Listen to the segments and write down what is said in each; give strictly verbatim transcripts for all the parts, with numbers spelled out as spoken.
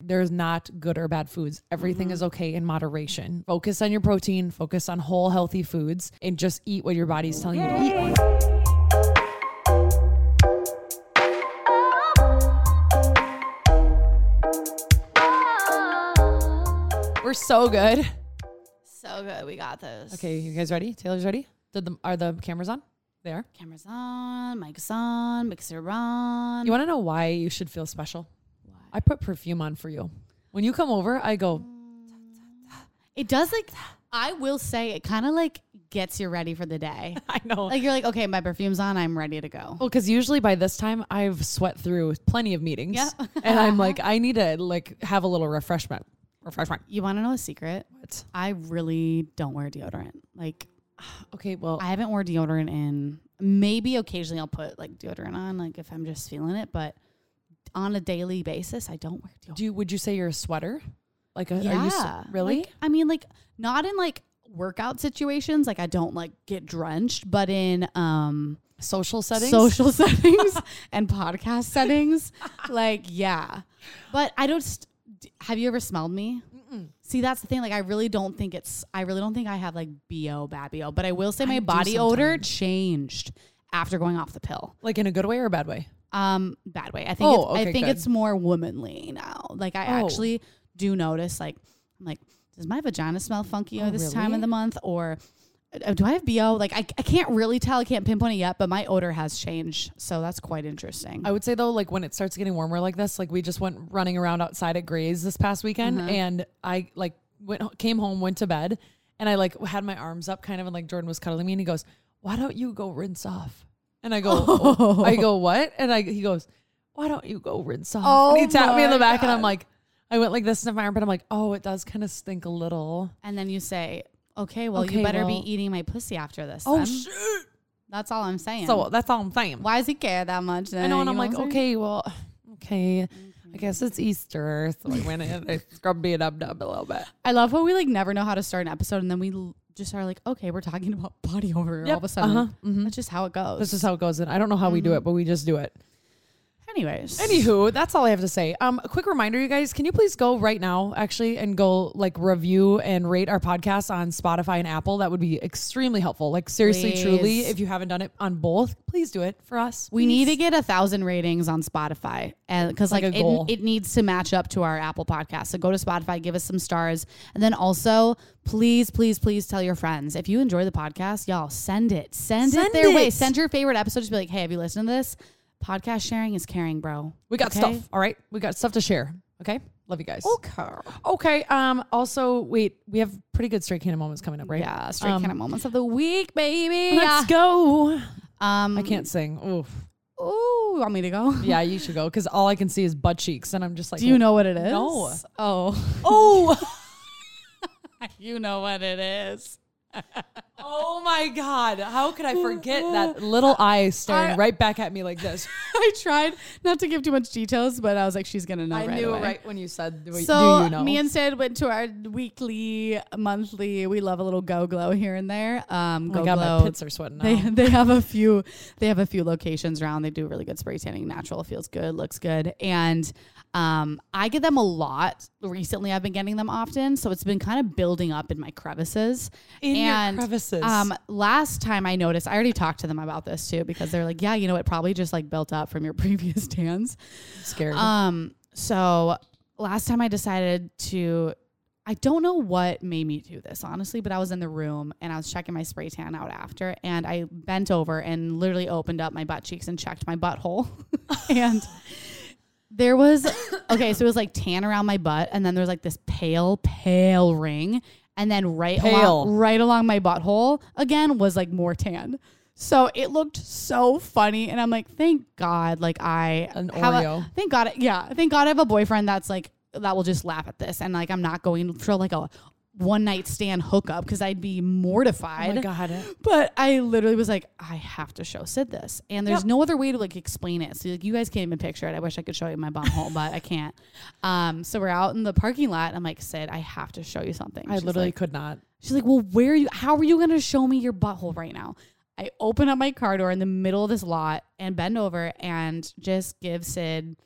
there's not good or bad foods. Everything mm-hmm. is okay in moderation. Focus on your protein, focus on whole healthy foods, and just eat what your body's telling Yay. you to eat. We're so good. So good. We got this. Okay, you guys ready? Taylor's ready? Did the, are the cameras on? They are? Cameras on, mic's on, mixer on. You want to know why you should feel special? Why? I put perfume on for you. When you come over, I go. It does like, I will say it kind of like gets you ready for the day. I know. Like you're like, okay, my perfume's on. I'm ready to go. Well, because usually by this time I've sweat through plenty of meetings. Yeah. And I'm like, I need to like have a little refreshment. Refreshment. You want to know a secret? What? I really don't wear deodorant. Like, okay, well, I haven't worn deodorant in, maybe occasionally I'll put like deodorant on, like if I'm just feeling it, but on a daily basis, I don't wear deodorant. Do you, would you say you're a sweater? Like, a, yeah. are you really? Like, I mean, like not in like workout situations. Like I don't like get drenched, but in, um, social settings, social settings and podcast settings. Like, yeah, but I don't, st- have you ever smelled me? Mm-mm. See, that's the thing. Like, I really don't think it's, I really don't think I have like B O, bad B O, but I will say my I body odor changed after going off the pill. Like in a good way or a bad way? Um, bad way. I think, oh, it's, okay, I think good. it's more womanly now. Like I oh. actually do notice, like, I'm like, does my vagina smell funky oh, this really? time of the month? Or uh, do I have B O? Like, I, I can't really tell. I can't pinpoint it yet, but my odor has changed. So that's quite interesting. I would say though, like when it starts getting warmer like this, like we just went running around outside at Gray's this past weekend, uh-huh. and I like went, came home, went to bed, and I like had my arms up kind of, and like Jordan was cuddling me, and he goes, why don't you go rinse off? And I go, oh. Oh. I go, what? And I, he goes, why don't you go rinse off? Oh, and he tapped me in the back, God. and I'm like, I went like this in my arm, but I'm like, oh, it does kind of stink a little. And then you say, okay, well, okay, you better well, be eating my pussy after this. Oh, then. shit. That's all I'm saying. So that's all I'm saying. Why does he care that much? Then? I know, and I'm you like, know okay, well, okay, mm-hmm. I guess it's Easter. So I went in, I scrubbed it up, up a little bit. I love how we like never know how to start an episode, and then we l- just are like, okay, we're talking about body odor yep. all of a sudden. Uh-huh. Mm-hmm. That's just how it goes. That's just how it goes. And I don't know how mm-hmm. we do it, but we just do it. Anyways. Anywho, that's all I have to say. Um, a quick reminder, you guys, can you please go right now, actually, and go like review and rate our podcast on Spotify and Apple? That would be extremely helpful. Like seriously, please. truly, if you haven't done it on both, please do it for us. We please. need to get a thousand ratings on Spotify, and because like, like it, it needs to match up to our Apple podcast. So go to Spotify, give us some stars, and then also please, please, please tell your friends if you enjoy the podcast, y'all send it, send, send it their it. way. Send your favorite episode. Just be like, hey, have you listened to this? Podcast sharing is caring, bro. We got okay? stuff. All right. We got stuff to share. Okay. Love you guys. Okay. Okay. Um, also, wait, we have pretty good Straight Cannon moments coming up, right? Yeah. Straight um, Cannon moments of the week, baby. Let's go. Um, I can't sing. Oof. Ooh, you want me to go? Yeah, you should go. Because all I can see is butt cheeks. And I'm just like, do you know what it is? No. Oh. Oh. You know what it is. Oh my God. How could I forget that little eye staring I, right back at me like this? I tried not to give too much details, but I was like, she's going to know I right knew away. right when you said, do, so do you know? me and Sid went to our weekly, monthly, we love a little Go Glow here and there. Um, oh Go my God, Glow. my pits are sweating now. They, they have a few, they have a few locations around. They do really good spray tanning, natural, feels good, looks good. And Um, I get them a lot. Recently, I've been getting them often, so it's been kind of building up in my crevices. In and, your crevices. Um, last time I noticed, I already talked to them about this too, because they're like, yeah, you know, it probably just like built up from your previous tans. Scary. Um, so last time I decided to, I don't know what made me do this, honestly, but I was in the room and I was checking my spray tan out after, and I bent over and literally opened up my butt cheeks and checked my butthole. And there was, okay, so it was like tan around my butt, and then there was like this pale, pale ring. And then right along, right along my butthole again was like more tan. So it looked so funny. And I'm like, thank God, like I An have Oreo. a, thank God. Yeah. Thank God I have a boyfriend that's like, that will just laugh at this. And like, I'm not going for like a one night stand hookup, because I'd be mortified. Oh my God. But I literally was like, I have to show Sid this. And there's yep. no other way to like explain it. So like, you guys can't even picture it. I wish I could show you my bum hole, but I can't. Um, so we're out in the parking lot. And I'm like, Sid, I have to show you something. I She's literally like, could not. She's like, well, where are you? How are you going to show me your butthole right now? I open up my car door in the middle of this lot and bend over and just give Sid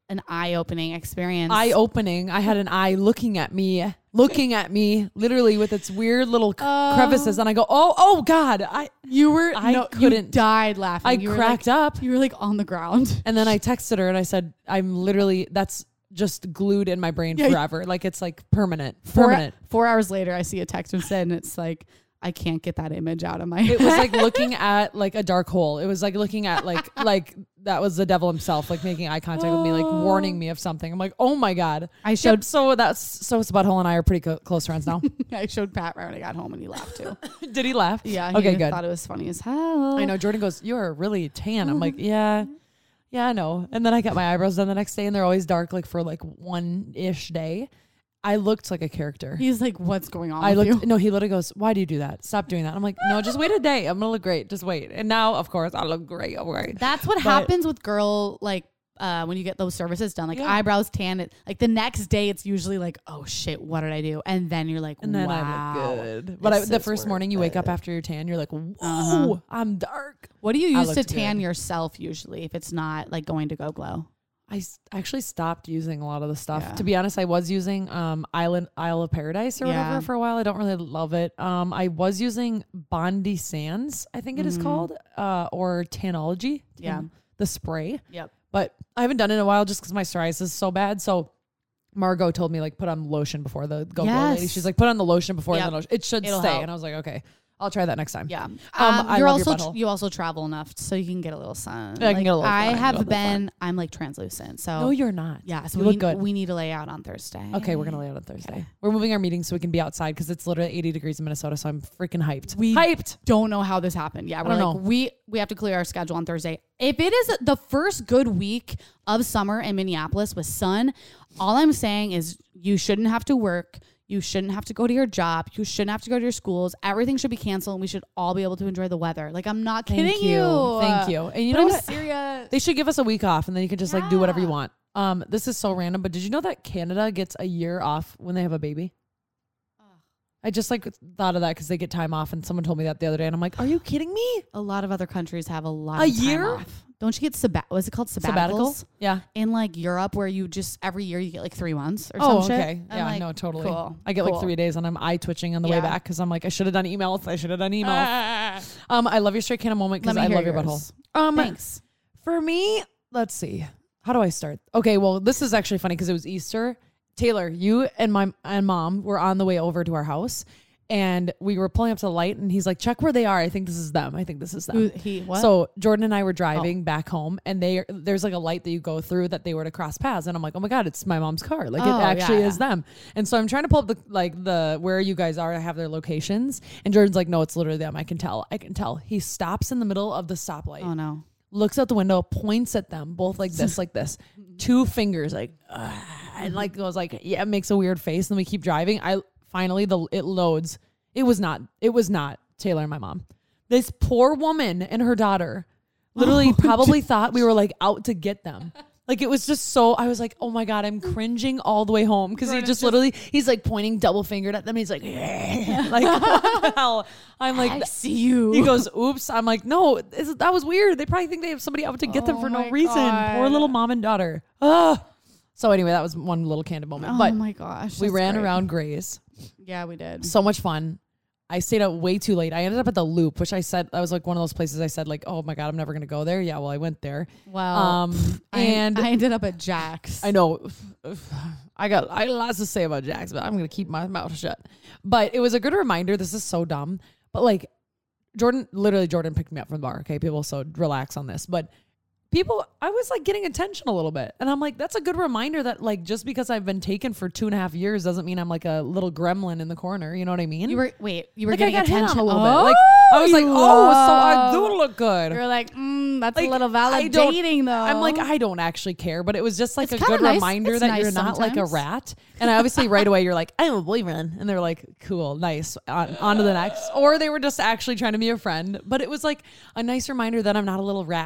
an eye-opening experience. Eye-opening. I had an eye looking at me, looking at me, literally with its weird little Uh, crevices, and I go, "Oh, oh God!" I You were, I no, couldn't- you died laughing. I You were cracked like, up, You were like on the ground. and then I texted her and I said, "I'm literally that's just glued in my brain Yeah. forever. Like it's like permanent, Four, permanent." four hours later, I see a text from Sid, and it's like, I can't get that image out of my It head. was like looking at like a dark hole. It was like looking at like like that was the devil himself, like making eye contact with me, like warning me of something. I'm like, oh my God. I showed Yep, so that's so it's Butthole and I are pretty co- close friends now. I showed Pat right when I got home, and he laughed too. Did he laugh? Yeah. He Okay, good. thought it was funny as hell. I know. Jordan goes, "You're really tan." I'm like, yeah, yeah, I know. And then I got my eyebrows done the next day, and they're always dark, like for like one ish day. I looked like a character. He's like, what's going on I with looked. you? No, he literally goes, "Why do you do that? Stop doing that." I'm like, "No, just wait a day. I'm gonna look great. Just wait." And now, of course, I look great. I'm great. That's what But- happens with girl, like, uh, when you get those services done, like Yeah. eyebrows, tan. It, like the next day, it's usually like, oh shit, what did I do? And then you're like, And then wow. I look good. But I, this the is first worth morning you wake up it. after your tan, you're like, "Whoa, Uh-huh. I'm dark." What do you I use to looked tan good. yourself usually if it's not like going to Go Glow? I s- actually stopped using a lot of the stuff. Yeah. To be honest, I was using um Island Isle of Paradise or Yeah. whatever for a while. I don't really love it. Um, I was using Bondi Sands, I think it is Mhm. called, uh, or Tanology. Yeah. Tan- the spray. Yep. But I haven't done it in a while just because my psoriasis is so bad. So Margot told me like put on lotion before the Go Glow lady. Yes. She's like put on the lotion before Yep. the lotion. It should It'll stay. help. And I was like, okay, I'll try that next time. Yeah. Um, I you're love your also butthole. you also travel enough so you can get a little sun. Yeah, I can Like, get a little I sun, have a little been. I'm like translucent. So No, you're not. yeah. So You we look good. we need to lay out on Thursday. Okay, we're gonna lay out on Thursday. Okay. We're moving our meeting so we can be outside because it's literally eighty degrees in Minnesota. So I'm freaking hyped. We- hyped. Don't know how this happened. Yeah, we're don't like know. we we have to clear our schedule on Thursday. If it is the first good week of summer in Minneapolis with sun, all I'm saying is you shouldn't have to work. You shouldn't have to go to your job. You shouldn't have to go to your schools. Everything should be canceled, and we should all be able to enjoy the weather. Like I'm not Thank kidding you. Thank you. And you But know I'm what? serious. They should give us a week off, and then you can just like do whatever you Yeah. want. Um, this is so random, but did you know that Canada gets a year off when they have a baby? I just like thought of that because they get time off, and someone told me that the other day, and I'm like, "Are you kidding me?" A lot of other countries have a lot A of time year? off. Don't you get sabbat? What's it called? Sabbaticals? Sabbatical? Yeah. In like Europe, where you just every year you get like three months or Oh, some shit. okay. I'm Yeah, like, no, totally. Cool. I get cool. like three days, and I'm eye twitching on the way Yeah. back because I'm like, I should have done emails. I should have done emails. um, I love your straight can moment Let because me I hear love your yours. butthole. Um, Thanks. For me, let's see. How do I start? Okay, well, this is actually funny because it was Easter. Taylor, you and my and mom were on the way over to our house, and we were pulling up to the light, and he's like, "Check where they are. I think this is them. I think this is them." Who, he what? So Jordan and I were driving back home, and they there's like a light that you go through that they were to cross paths, and I'm like, "Oh my god, it's my mom's car! Like Oh, it actually yeah, is them." And so I'm trying to pull up the like the where you guys are. I have their locations, and Jordan's like, "No, it's literally them. I can tell. I can tell." He stops in the middle of the stoplight. oh no. Looks out the window, points at them, both like this, like this, two fingers, like, "Ugh," and like goes like, yeah, makes a weird face. And we keep driving. I finally the it loads. It was not. It was not Taylor and my mom. This poor woman and her daughter, literally, Oh, probably thought we were like out to get them. Like it was just so. I was like, oh my god, I'm cringing all the way home because he Jordan's just just- literally, he's like pointing double fingered at them. He's like, like what the hell? I'm like, I see you. he goes, oops. I'm like, no, this, that was weird. They probably think they have somebody out to get them Oh for no my reason. Poor God. little mom and daughter. Ugh. So anyway, that was one little candid moment. Oh but my gosh. we that's ran great. around Grays. Yeah, we did. So much fun. I stayed up way too late. I ended up at the Loop, which I said, that was like one of those places I said like, oh my God, I'm never going to go there. Yeah, well, I went there. Well, Um, I, and I ended up at Jack's. I know I got I got lots to say about Jax, but I'm gonna keep my mouth shut. But it was a good reminder. This is so dumb, but like Jordan, literally Jordan picked me up from the bar. Okay, people, so relax on this. But people, I was like getting attention a little bit, and I'm like, that's a good reminder that like just because I've been taken for two and a half years doesn't mean I'm like a little gremlin in the corner. You know what I mean? You were wait. You were like I getting got hit on attention a little Oh, bit. Like I was like, you oh, so I love- do look good. You're like, mm, that's Like, a little I don't- validating though. I'm like, I don't actually care, but it was just like It's a kinda good nice. reminder It's that nice you're not like a sometimes. rat. And I obviously right away you're like, I have a boyfriend, and they're like, cool, nice, on, on to the next. Or they were just actually trying to be a friend, but it was like a nice reminder that I'm not a little rat.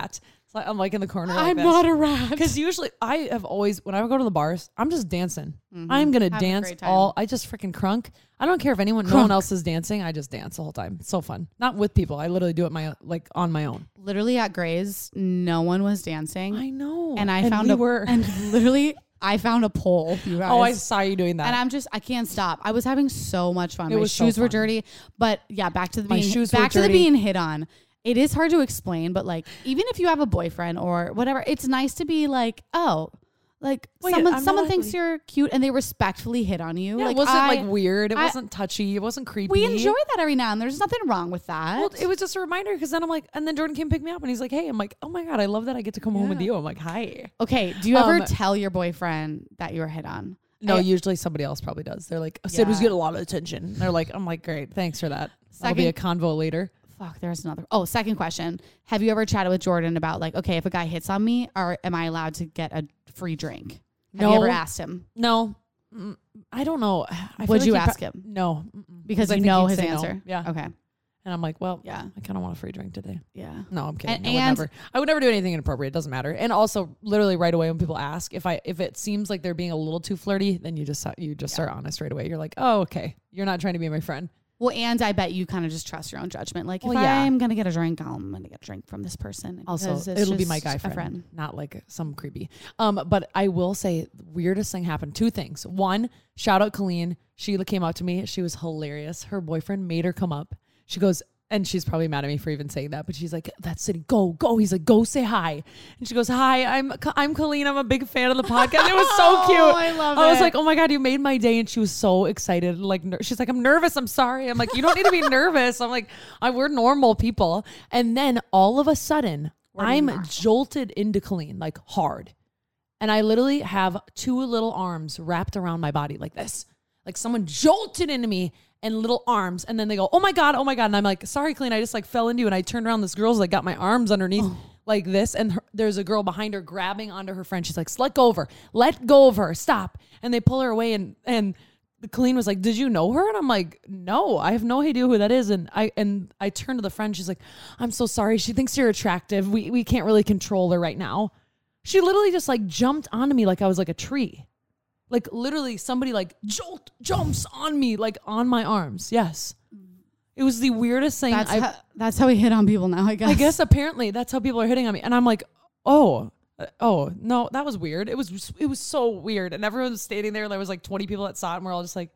So I'm like in the corner. I'm like not a rat. Because usually I have always, when I go to the bars, I'm just dancing. Mm-hmm. I'm going to Having a dance great time. all, I just freaking crunk. I don't care if anyone, no one else is dancing. I just dance the whole time. It's so fun. Not with people. I literally do it my like on my own. Literally at Gray's, no one was dancing. I know. And I and found we a, were. and literally I found a pole. You guys. Oh, I saw you doing that. And I'm just, I can't stop. I was having so much fun. It My was so shoes were fun. dirty, but yeah, back to the My being, shoes were back to the dirty. being hit on. It is hard to explain, but like, even if you have a boyfriend or whatever, it's nice to be like, oh, like Wait, someone, I'm someone not thinks ugly. you're cute and they respectfully hit on you. yeah, like, it wasn't I, like weird. It I- wasn't touchy. It wasn't creepy. we enjoy that every now and then. There's nothing wrong with that. Well, it was just a reminder because then I'm like, and then Jordan came pick me up and he's like, hey, I'm like, oh my God, I love that I get to come home with Yeah. you. I'm like, hi. Okay. Do you ever Um, tell your boyfriend that you were hit on? No, I- usually somebody else probably does. They're like, Sid was Yeah. getting a lot of attention. They're like, I'm like, great, thanks for that. That'll be a convo later. Fuck, there's another. Oh, second question. Have you ever chatted with Jordan about like, okay, if a guy hits on me, or am I allowed to get a free drink? Have No. you ever asked him? No, Mm, I don't know. I feel Would like you he ask pro- him? No, mm-mm. Because I you think know he'd his say no. answer. Yeah. Okay. And I'm like, well, Yeah. I kind of want a free drink today. Yeah. No, I'm kidding. And- I would and- never. I would never do anything inappropriate. It doesn't matter. And also, literally right away when people ask if I if it seems like they're being a little too flirty, then you just you just Yeah. are honest right away. You're like, oh, okay, you're not trying to be my friend. Well, and I bet you kind of just trust your own judgment. Like, Well, if yeah. I'm gonna get a drink, I'm gonna get a drink from this person. Also, because it's it'll be my just guy a friend, friend. not like some creepy. Um, but I will say, the weirdest thing happened. Two things. One, shout out Colleen. She came up to me. She was hilarious. Her boyfriend made her come up. She goes, and she's probably mad at me for even saying that, but she's like, "That's City, go, go." He's like, "Go say hi." And she goes, "Hi, I'm I'm Colleen. I'm a big fan of the podcast." It was so cute. Oh, I love I was it. like, "Oh my God, you made my day!" And she was so excited. Like, ner- she's like, "I'm nervous. I'm sorry." I'm like, "You don't need to be nervous." I'm like, I, "We're normal people." And then all of a sudden, We're I'm normal. jolted into Colleen like hard, and I literally have two little arms wrapped around my body like this, like someone jolted into me. And little arms, and then they go, "Oh my God, oh my God!" And I'm like, "Sorry, Colleen, I just like fell into you." And I turned around, this girl's like got my arms underneath Oh. like this, and her, there's a girl behind her grabbing onto her friend. She's like, "Let go of her, let go of her, stop!" And they pull her away, and and Colleen was like, "Did you know her?" And I'm like, "No, I have no idea who that is." And I and I turned to the friend. She's like, "I'm so sorry. She thinks you're attractive. We we can't really control her right now." She literally just like jumped onto me like I was like a tree. Like literally somebody like jolt jumps on me like on my arms. Yes. It was the weirdest thing. That's I've, how, that's how we hit on people now. I guess. I guess apparently that's how people are hitting on me. And I'm like, oh, uh, oh no, that was weird. It was, it was so weird. And everyone was standing there. There was like twenty people that saw it. And we're all just like,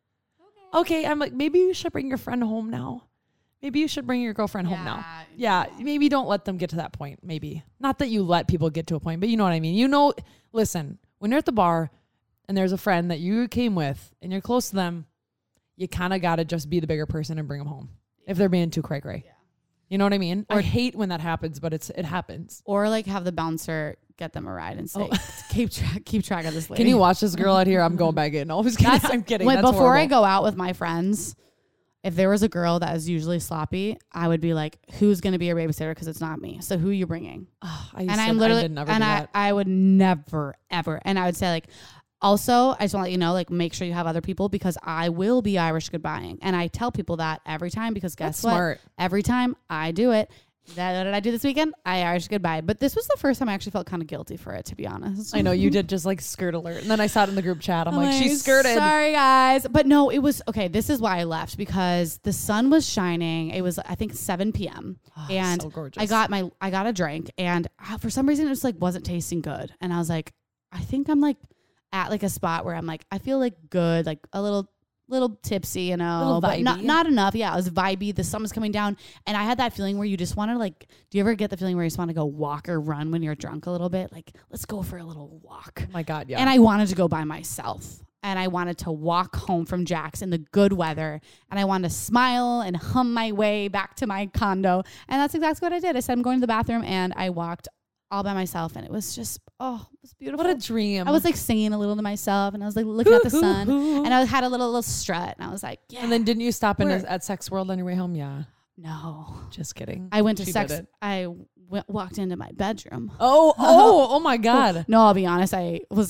okay. okay. I'm like, maybe you should bring your friend home now. Maybe you should bring your girlfriend home now. Yeah. Maybe don't let them get to that point. Maybe not that you let people get to a point, but you know what I mean? You know, listen, when you're at the bar, and there's a friend that you came with and you're close to them, you kind of got to just be the bigger person and bring them home if they're being too cray cray. Yeah. You know what I mean? I hate when that happens, but it's it happens. Or like have the bouncer get them a ride and say, Oh. keep track, keep track of this lady. Can you watch this girl out here? I'm going back in. Always kidding. That's, I'm kidding. Wait, That's before I horrible. go out with my friends, if there was a girl that is usually sloppy, I would be like, who's going to be your babysitter? Because it's not me. So who are you bringing? Oh, I used And to- I'm literally, I did never and do I, that. I would never, ever. And I would say like, also, I just want to let you know, like, make sure you have other people because I will be Irish goodbying. And I tell people that every time because guess That's what? smart. Every time I do it, that, what did I do this weekend? I Irish goodbye. But this was the first time I actually felt kind of guilty for it, to be honest. I know you did just like skirt alert. And then I saw it in the group chat. I'm like, she Like, skirted. Sorry, guys. But no, it was okay. This is why I left because the sun was shining. It was, I think, seven p.m. Oh, and so gorgeous. I got my, I got a drink, and uh, for some reason, it just like wasn't tasting good. And I was like, I think I'm like at like a spot where I'm like, I feel like good, like a little, little tipsy, you know, Little but not vibey. not enough. Yeah, it was vibey. The sun was coming down, and I had that feeling where you just want to like. Do you ever get the feeling where you just want to go walk or run when you're drunk a little bit? Like, let's go for a little walk. Oh my God, yeah. And I wanted to go by myself. And I wanted to walk home from Jack's in the good weather. And I wanted to smile and hum my way back to my condo. And that's exactly what I did. I said, I'm going to the bathroom. And I walked all by myself. And it was just, oh, it was beautiful. what a dream. I was like singing a little to myself. And I was like looking at the sun. Ooh. And I had a little, little strut. And I was like, yeah. And then didn't you stop in We're- at Sex World on your way home? Yeah. no. Just kidding. I went to She sex. did it. I w- walked into my bedroom. Oh, oh, oh my God. No, I'll be honest. I was like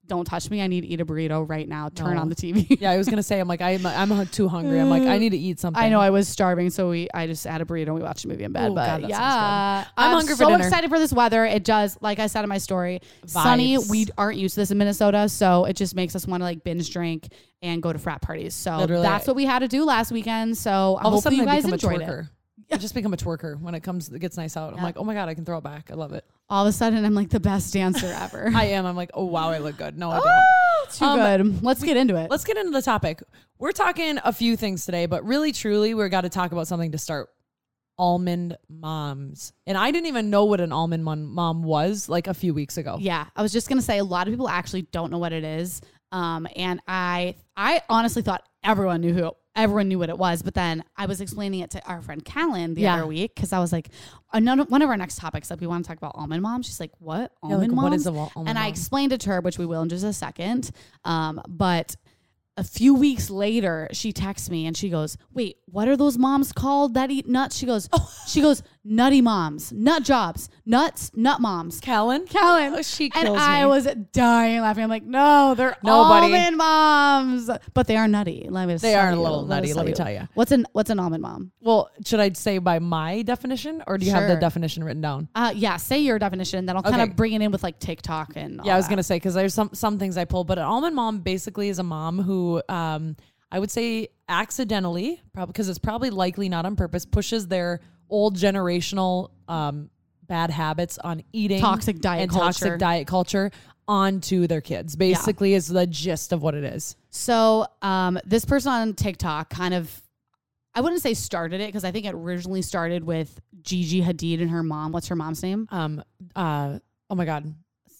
don't touch me. I need to eat a burrito right now. Turn No. on the T V. Yeah, I was gonna say, I'm like, I'm, I'm too hungry. I'm like, I need to eat something. I know I was starving, so we I just had a burrito and we watched a movie in bed. Oh, but God, that yeah, sounds good. I'm I'm hungry for so dinner. excited for this weather. It does, like I said in my story, sunny. Vibes. We aren't used to this in Minnesota, so it just makes us want to like binge drink and go to frat parties. So Literally. that's what we had to do last weekend. So All of a hopefully sudden, you I guys become a enjoyed it. twerker. I just become a twerker when it comes. It gets nice out. I'm Yeah. like, oh my God, I can throw it back. I love it. All of a sudden, I'm like the best dancer ever. I am. I'm like, oh wow, I look good. No, I don't. Oh, too Um, good. Let's get into it. Let's get into the topic. We're talking a few things today, but really, truly, we're got to talk about something to start. Almond moms. And I didn't even know what an almond mom, mom was like a few weeks ago. Yeah, I was just gonna say a lot of people actually don't know what it is. Um, and I I honestly thought everyone knew who everyone knew what it was, but then I was explaining it to our friend Callan the Yeah. other week because I was like, another one of our next topics, like we want to talk about almond moms. She's like, what Yeah, almond like, moms? what is a wa- almond and I mom? explained it to her, which we will in just a second. Um, but a few weeks later, she texts me and she goes, wait, what are those moms called that eat nuts? She goes, Oh. she goes, nutty moms, nut jobs, nuts, nut moms. Callan? Callan. Oh, she And kills I me. was dying laughing. I'm like, no, they're Nobody. almond moms, but they are nutty. Let me They tell are a you, little nutty, us let me you. tell you. What's an what's an almond mom? Well, should I say by my definition or do you have the Sure. definition written down? Uh, yeah, say your definition. Then I'll kind Okay. of bring it in with like TikTok and all Yeah, I was that. going to say, because there's some, some things I pull, but an almond mom basically is a mom who, um, I would say accidentally, probably because it's probably likely not on purpose, pushes their old generational um, bad habits on eating Toxic diet and culture. toxic diet culture onto their kids. Basically, is the gist of what it is. So um, this person on TikTok kind of, I wouldn't say started it because I think it originally started with Gigi Hadid and her mom. What's her mom's name? Um. Uh. Oh my God.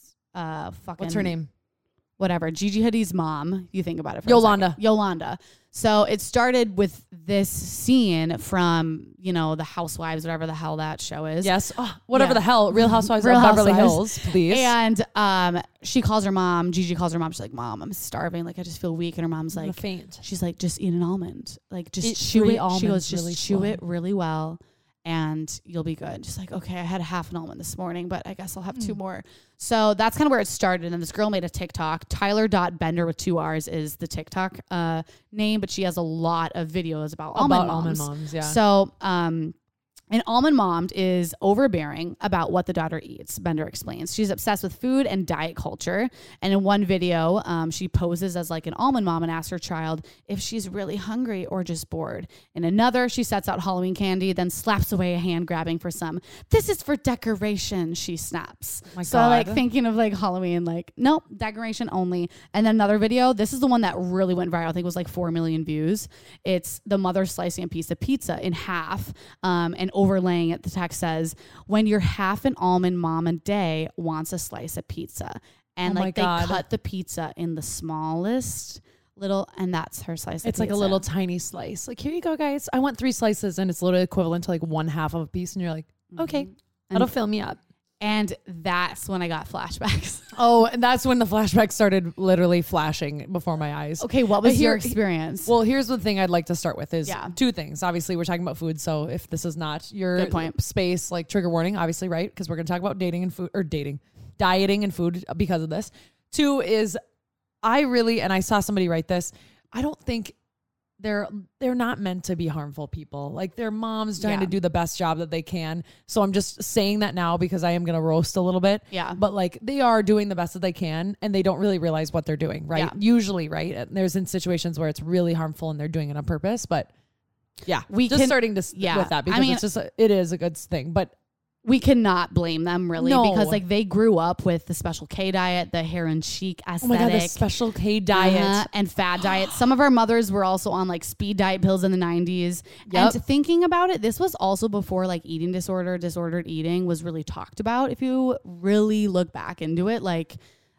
Uh, fucking What's her name? Whatever. Gigi Hadid's mom. You think about it for Yolanda. a second. Yolanda. So it started with this scene from, you know, the Housewives, whatever the hell that show is. Yes. Oh, whatever Yeah. the hell. Real Housewives Real of Beverly Housewives. Hills, please. And um, she calls her mom. Gigi calls her mom. She's like, Mom, I'm starving. Like, I just feel weak. And her mom's I'm gonna like, faint. she's like, just eat an almond. Like, just Eat chew three it. She goes, almonds just really chew slow. it really well and you'll be good. She's like, okay, I had a half an almond this morning, but I guess I'll have Mm. two more. So that's kind of where it started. And then this girl made a TikTok. Tyler.Bender with two R's is the TikTok uh, name, but she has a lot of videos about, About almond almond moms. moms, yeah. So, um, an almond mom is overbearing about what the daughter eats, Bender explains. She's obsessed with food and diet culture. And in one video, um, she poses as like an almond mom and asks her child if she's really hungry or just bored. In another, she sets out Halloween candy, then slaps away a hand grabbing for some. This is for decoration, she snaps. My so like God. thinking of like Halloween, like, nope, decoration only. And then another video, this is the one that really went viral. I think it was like four million views. It's the mother slicing a piece of pizza in half um, and overlaying it, the text says, when you're half an almond mom a day wants a slice of pizza. And Oh my like they God. cut the pizza in the smallest little, and that's her slice of It's pizza. like a little tiny slice. Like, here you go, guys. I want three slices, and it's literally equivalent to like one half of a piece. And you're like, okay, that'll And- fill me up. And that's when I got flashbacks. Oh, and that's when the flashback started literally flashing before my eyes. Okay, what was But here- your experience? Well, here's the thing I'd like to start with is Yeah. two things. Obviously, we're talking about food. So if this is not your Good point. space, like trigger warning, obviously, right? Because we're going to talk about dating and food or dating, dieting and food because of this. Two is I really, and I saw somebody write this, I don't think they're they're not meant to be harmful people. Like their moms trying Yeah. to do the best job that they can. So I'm just saying that now because I am going to roast a little bit. Yeah. But like they are doing the best that they can and they don't really realize what they're doing, right? Yeah. Usually, right? And there's in situations where it's really harmful and they're doing it on purpose, but yeah, We just can- starting to s- yeah. with that I because mean- it's just a, it is a good thing, but we cannot blame them really No. because like they grew up with the Special K diet, the hair and chic oh aesthetic. my god, the Special K diet. Uh-huh, and fad diet. Some of our mothers were also on like speed diet pills in the nineties. Yep. And thinking about it, this was also before like eating disorder, disordered eating was really talked about. If you really look back into it, like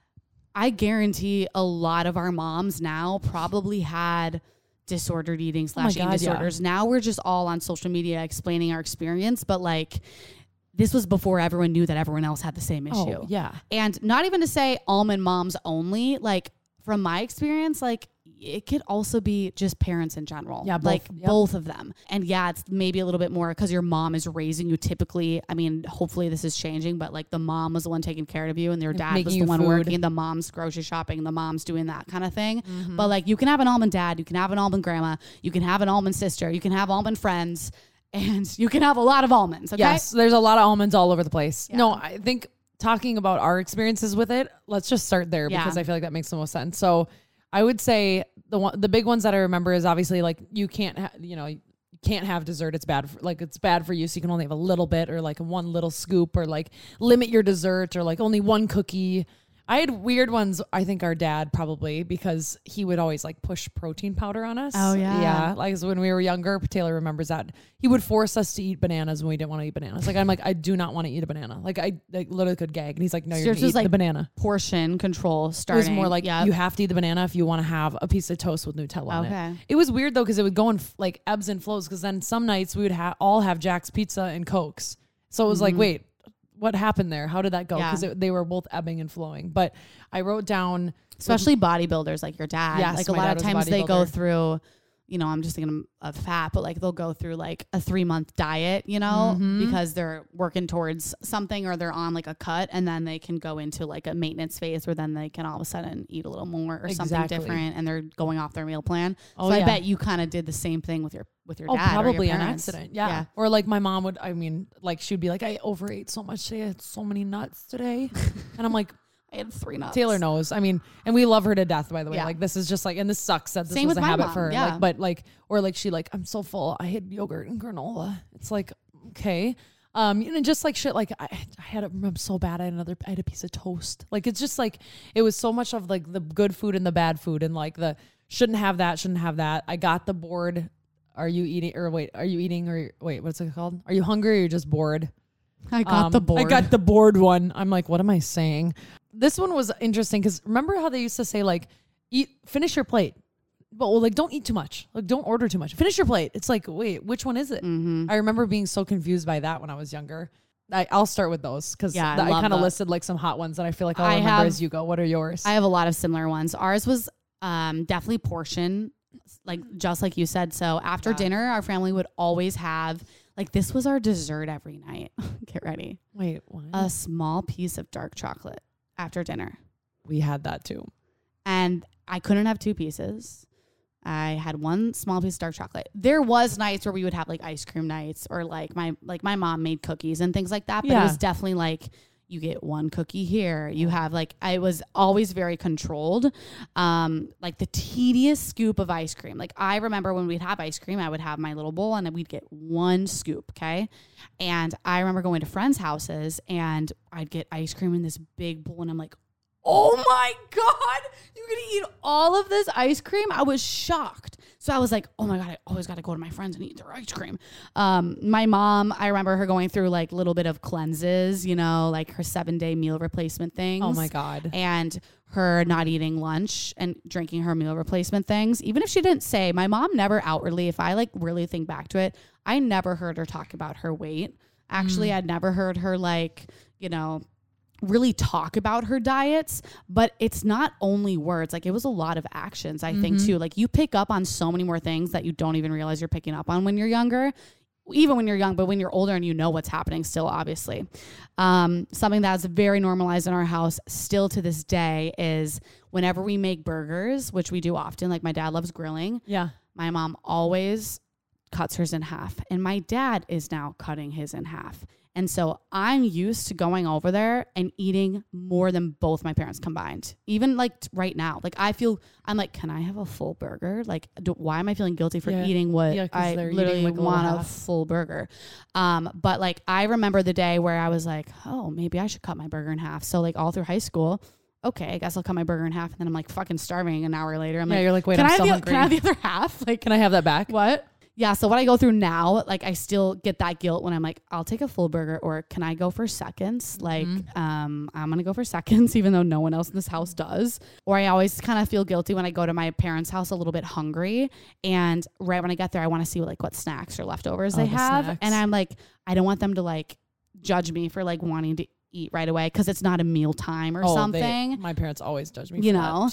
I guarantee a lot of our moms now probably had disordered eating slash eating God, yeah. disorders. Now we're just all on social media explaining our experience, but like this was before everyone knew that everyone else had the same issue. Oh, yeah. And not even to say almond moms only, like from my experience, like it could also be just parents in general. Yeah, both. Like Yep. both of them. And yeah, it's maybe a little bit more because your mom is raising you typically. I mean, hopefully this is changing, but like the mom was the one taking care of you and your dad Making was the you one food. working, the mom's grocery shopping, the mom's doing that kind of thing. Mm-hmm. But like you can have an almond dad, you can have an almond grandma, you can have an almond sister, you can have almond friends, and you can have a lot of almonds. Okay. Yes, there's a lot of almonds all over the place. Yeah. No, I think talking about our experiences with it, let's just start there Yeah. because I feel like that makes the most sense. So I would say the one, the big ones that I remember is obviously like you can't, ha- you know, you can't have dessert. It's bad for, like it's bad for you. So you can only have a little bit or like one little scoop or like limit your dessert or like only one cookie. I had weird ones. I think our dad probably because he would always like push protein powder on us. Oh, yeah. yeah. Like so when we were younger, Taylor remembers that he would force us to eat bananas when we didn't want to eat bananas. Like I'm like I do not want to eat a banana. Like I like literally could gag, and he's like, no, So you're it's gonna just eat like the banana. Portion control It starting. was more like Yep. you have to eat the banana if you want to have a piece of toast with Nutella on Okay. it. It was weird though because it would go in like ebbs and flows. Because then some nights we would ha- all have Jack's Pizza and Cokes. So it was like, Mhm. wait, what happened there? How did that go? Yeah. Because they were both ebbing and flowing. But I wrote down, Especially bodybuilders like your dad. Yes, like a my lot dad of was a times they go bodybuilder. through, you know, I'm just thinking of fat, but like they'll go through like a three month diet, you know, Mhm. because they're working towards something or they're on like a cut and then they can go into like a maintenance phase where then they can all of a sudden eat a little more or something Exactly. different and they're going off their meal plan. oh so yeah. I bet you kind of did the same thing with your with your Oh, dad. probably or your an parents. accident. Yeah. Yeah. Or like my mom would, I mean, like she'd be like, I overate so much today. I had so many nuts today. And I'm like, I had three nuts. Taylor knows. I mean, and we love her to death, by the way. Yeah. Like this is just like, and this sucks that this Same was with a my habit mom, for her. yeah. Like, but like, or like she like, I'm so full. I had yogurt and granola. It's like, okay. Um, you know, just like shit. Like I, I had, a, I'm so bad. I had another, I had a piece of toast. Like it's just like, it was so much of like the good food and the bad food and like the shouldn't have that, shouldn't have that. I got the bored. Are you eating or wait, are you eating or wait, what's it called? Are you hungry or you're just bored? I got Um, the board. I got the board one. I'm like, what am I saying? This one was interesting because remember how they used to say like, eat, finish your plate, but well, like don't eat too much. Like don't order too much. Finish your plate. It's like, wait, which one is it? Mm-hmm. I remember being so confused by that when I was younger. I, I'll start with those because Yeah, I I, love kind of those. listed like some hot ones that I feel like I'll I remember have- as you go. What are yours? I have a lot of similar ones. Ours was um, definitely portion, like just like you said. So after Yeah. dinner, our family would always have like this was our dessert every night. Get ready, wait, what? a small piece of dark chocolate after dinner, we had that too. and I couldn't have two pieces. I had one small piece of dark chocolate. There was nights where we would have like ice cream nights or like my like my mom made cookies and things like that. But it Yeah. was definitely like you get one cookie here. You have like I was always very controlled. Um, like the tedious scoop of ice cream. Like I remember when we'd have ice cream, I would have my little bowl and we'd get one scoop. Okay. And I remember going to friends' houses and I'd get ice cream in this big bowl and I'm like, oh my God, you're going to eat all of this ice cream? I was shocked. So I was like, oh my God, I always got to go to my friends and eat their ice cream. Um, my mom, I remember her going through like a little bit of cleanses, you know, like her seven day meal replacement things. Oh my God. And her not eating lunch and drinking her meal replacement things. Even if she didn't say, my mom never outwardly, if I like really think back to it, I never heard her talk about her weight. Actually, Mm. I'd never heard her like, you know, really talk about her diets, but it's not only words. Like it was a lot of actions, I think Mhm. too. Like you pick up on so many more things that you don't even realize you're picking up on when you're younger, even when you're young, but when you're older and you know what's happening still, obviously. Um, something that's very normalized in our house still to this day is whenever we make burgers, which we do often, like my dad loves grilling, Yeah. my mom always cuts hers in half. And my dad is now cutting his in half. And so I'm used to going over there and eating more than both my parents combined. Even like t- right now, like I feel, I'm like, can I have a full burger? Like, do, why am I feeling guilty for Yeah. eating what Yeah, 'cause I they're eating, literally like, a little want a half. full burger? Um, but like, I remember the day where I was like, oh, maybe I should cut my burger in half. So like all through high school, okay, I guess I'll cut my burger in half. And then I'm like fucking starving an hour later. I'm Yeah, like, you're like, wait, can I'm I, still have the, hungry. can I have the other half? Like, Can I have that back? what? Yeah, so what I go through now, like I still get that guilt when I'm like, I'll take a full burger or can I go for seconds? Like, Mhm. um, I'm gonna go for seconds even though no one else in this house does. Or I always kind of feel guilty when I go to my parents' house a little bit hungry. And right when I get there, I want to see like what snacks or leftovers Oh, they the have. snacks. And I'm like, I don't want them to like judge me for like wanting to eat right away because it's not a meal time or Oh, they- something. my parents always judge me You for know? that.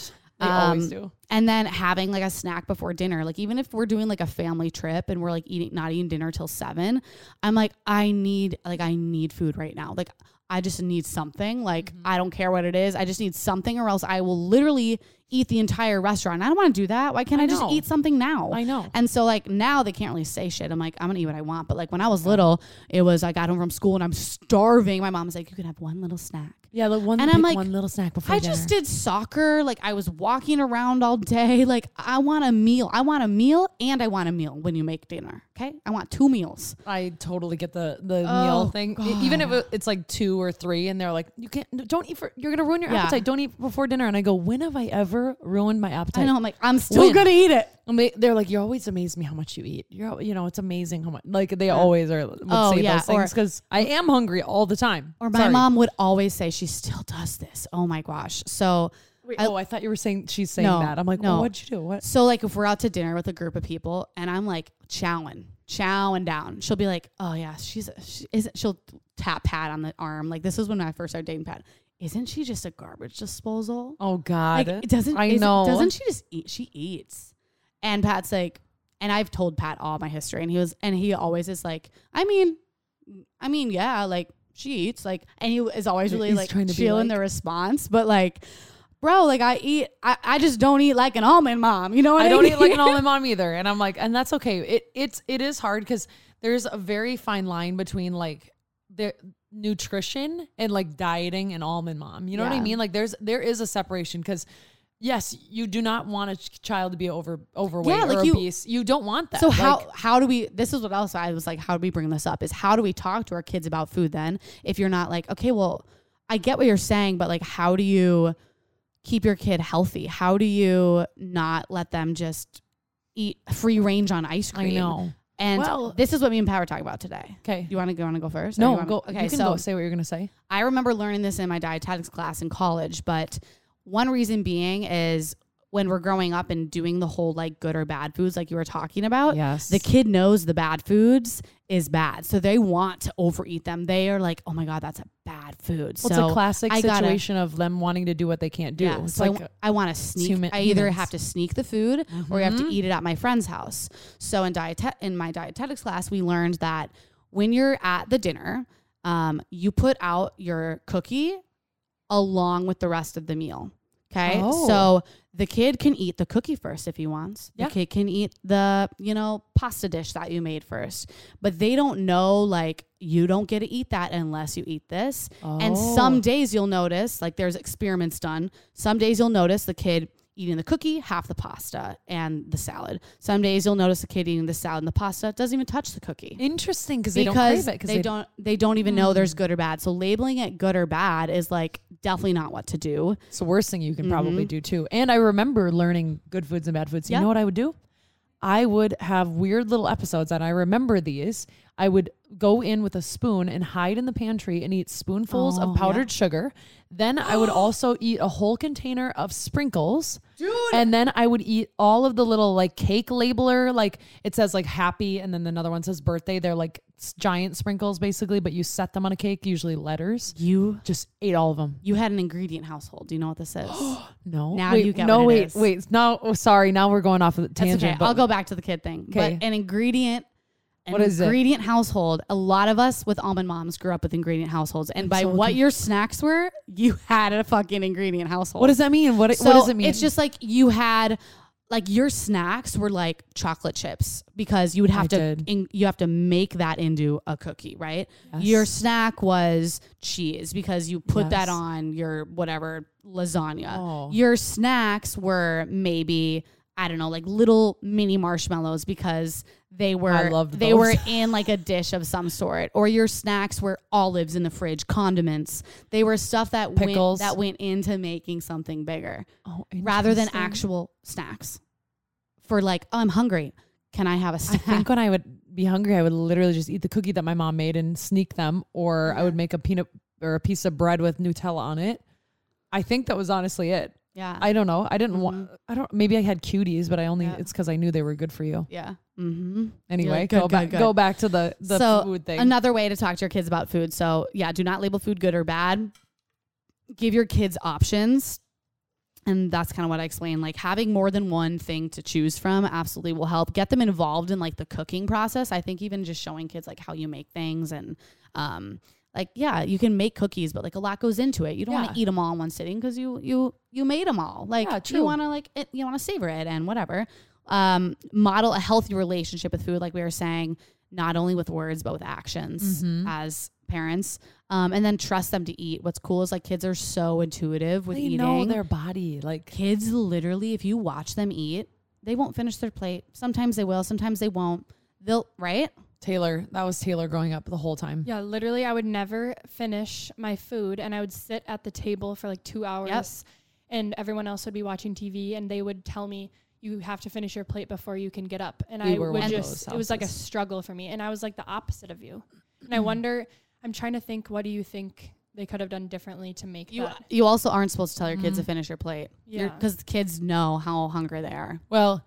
They um, always do. And then having like a snack before dinner, like even if we're doing like a family trip and we're like eating, not eating dinner till seven, I'm like, I need, like, I need food right now. Like I just need something. Like, mm-hmm. I don't care what it is. I just need something, or else I will literally eat the entire restaurant. I don't want to do that. Why can't I, I just eat something now? I know. And so like now they can't really say shit. I'm like, I'm gonna eat what I want. But like when I was little, it was I got home from school and I'm starving. My mom was like, you can have one little snack. Yeah, like one, and I'm like, one little snack before I dinner. just did soccer. Like I was walking around all day. Like I want a meal. I want a meal and I want a meal when you make dinner. Okay. I want two meals. I totally get the, the Oh, meal thing. God. Even if it's like two or three and they're like, you can't, don't eat for, you're going to ruin your Yeah. appetite. Don't eat before dinner. And I go, when have I ever ruined my appetite? I know. I'm like, I'm still When? going to eat it. And they, they're like, you always amaze me how much you eat. You're, you know, it's amazing how much, like they Yeah. always are, would Oh, say yeah, those things because I am hungry all the time. Or my Sorry. mom would always say she still does this. Oh my gosh. So Wait, I- oh, I thought you were saying she's saying No, that. I'm like, no. well, what'd you do? What? So like if we're out to dinner with a group of people and I'm like chowing, chowing down, she'll be like, oh yeah, she's she isn't. She'll tap Pat on the arm. Like this is when I first started dating Pat. Isn't she just a garbage disposal? Oh God. Like, it doesn't I isn't- know. Doesn't she just eat? She eats. And Pat's like, and I've told Pat all my history, and he was, and he always is like, I mean, I mean, yeah, like she eats, like, and he is always really He's like trying to be chilling like- the response, but like, bro, like I eat, I, I just don't eat like an almond mom. You know what I, I don't mean? eat like an almond mom either. And I'm like, and that's okay. It it's it is hard because there's a very fine line between like the nutrition and like dieting and almond mom. You know what I Yeah. mean? Like there's there is a separation because yes, you do not want a ch- child to be over overweight Yeah, like or you- obese. You don't want that. So Like, how how do we? This is what else I was like. How do we bring this up? Is how do we talk to our kids about food? Then, if you're not like, okay, well, I get what you're saying, but like, how do you keep your kid healthy? How do you not let them just eat free range on ice cream? I know. And Well- this is what me and Pat were talking about today. Okay. You want to go? Want to go first? Or No, you wanna- go. Okay, you can so go say what you're gonna say. I remember learning this in my dietetics class in college, but one reason being is when we're growing up and doing the whole like good or bad foods like you were talking about, Yes. the kid knows the bad foods is bad. So they want to overeat them. They are like, oh my God, that's a bad food. Well, so it's a classic I gotta- situation of them wanting to do what they can't do. Yeah, It's so like I, I want to sneak. human- I either humans. have to sneak the food or you have to Mhm. eat it at my friend's house. So in diet in my dietetics class, we learned that when you're at the dinner, um, you put out your cookie along with the rest of the meal. Okay, Oh. so the kid can eat the cookie first if he wants. Yeah. The kid can eat the, you know, pasta dish that you made first. But they don't know, like, you don't get to eat that unless you eat this. And Oh. some days you'll notice, like there's experiments done. Some days you'll notice the kid eating the cookie, half the pasta, and the salad. Some days you'll notice the kid eating the salad and the pasta doesn't even touch the cookie. interesting because they don't Because crave it they, they don't they don't even know Mm. there's good or bad. So labeling it good or bad is like definitely not what to do. It's the worst thing you can Mhm. probably do too. And I remember learning good foods and bad foods. You Yeah. know what I would do? I would have weird little episodes, and I remember these. I would go in with a spoon and hide in the pantry and eat spoonfuls Oh, of powdered sugar. Then I would also eat a whole container of sprinkles. Dude. And then I would eat all of the little like cake labeler, like it says like happy, and then another one says birthday. They're like s- giant sprinkles basically, but you set them on a cake, usually letters. You Just ate all of them. you had an ingredient household. Do you know what this is? No. Now wait, you get no, what it wait, is. wait. No, oh, sorry. Now we're going off of the That's tangent. okay. but I'll go back to the kid thing. Okay. But an ingredient An What is it? ingredient household. A lot of us with almond moms grew up with ingredient households. And by so what conf- your snacks were, you had a fucking ingredient household. What does that mean? What, So what does it mean? It's just like you had, like your snacks were like chocolate chips because you would have I to did. in, you have to make that into a cookie, right? Yes. Your snack was cheese because you put that Yes. on your whatever lasagna. Oh. Your snacks were maybe, I don't know, like little mini marshmallows because they were I loved they those. were in like a dish of some sort. Or your snacks were olives in the fridge, condiments. They were stuff that Pickles. went that went into making something bigger oh, rather than interesting. actual snacks. For like, oh, I'm hungry. Can I have a I snack? think when I would be hungry, I would literally just eat the cookie that my mom made and sneak them, or I would make a peanut or a piece of bread with Nutella on it. I think that was honestly it. yeah. I don't know. I didn't want. Mhm. I don't. Maybe I had cuties, but I only. Yeah. It's because I knew they were good for you. yeah. Mm-hmm. Anyway, like, go good, back. good, good. Go back to the the So, food thing. Another way to talk to your kids about food. So yeah, do not label food good or bad. Give your kids options. And that's kind of what I explained. Like having more than one thing to choose from absolutely will help. Get them involved in like the cooking process. I think even just showing kids like how you make things and, um, like, yeah, you can make cookies, but like a lot goes into it. You don't yeah. want to eat them all in one sitting because you you you made them all. Like yeah, you want to like it, you want to savor it and whatever. Um, model a healthy relationship with food, like we were saying, not only with words but with actions mm-hmm. as parents. Um, and then trust them to eat. What's cool is like kids are so intuitive with they eating. Know their body. Like kids, literally, if you watch them eat, they won't finish their plate. Sometimes they will. Sometimes they won't. They'll right. Taylor, that was Taylor growing up the whole time. Yeah, literally, I would never finish my food, and I would sit at the table for like two hours, yep. and everyone else would be watching T V, and they would tell me, you have to finish your plate before you can get up. And we I would just, it was like a struggle for me, and I was like the opposite of you. And I wonder, I'm trying to think, what do you think they could have done differently to make you, that? You also aren't supposed to tell your kids mm-hmm. to finish your plate. Yeah. Because kids know how hungry they are. Well,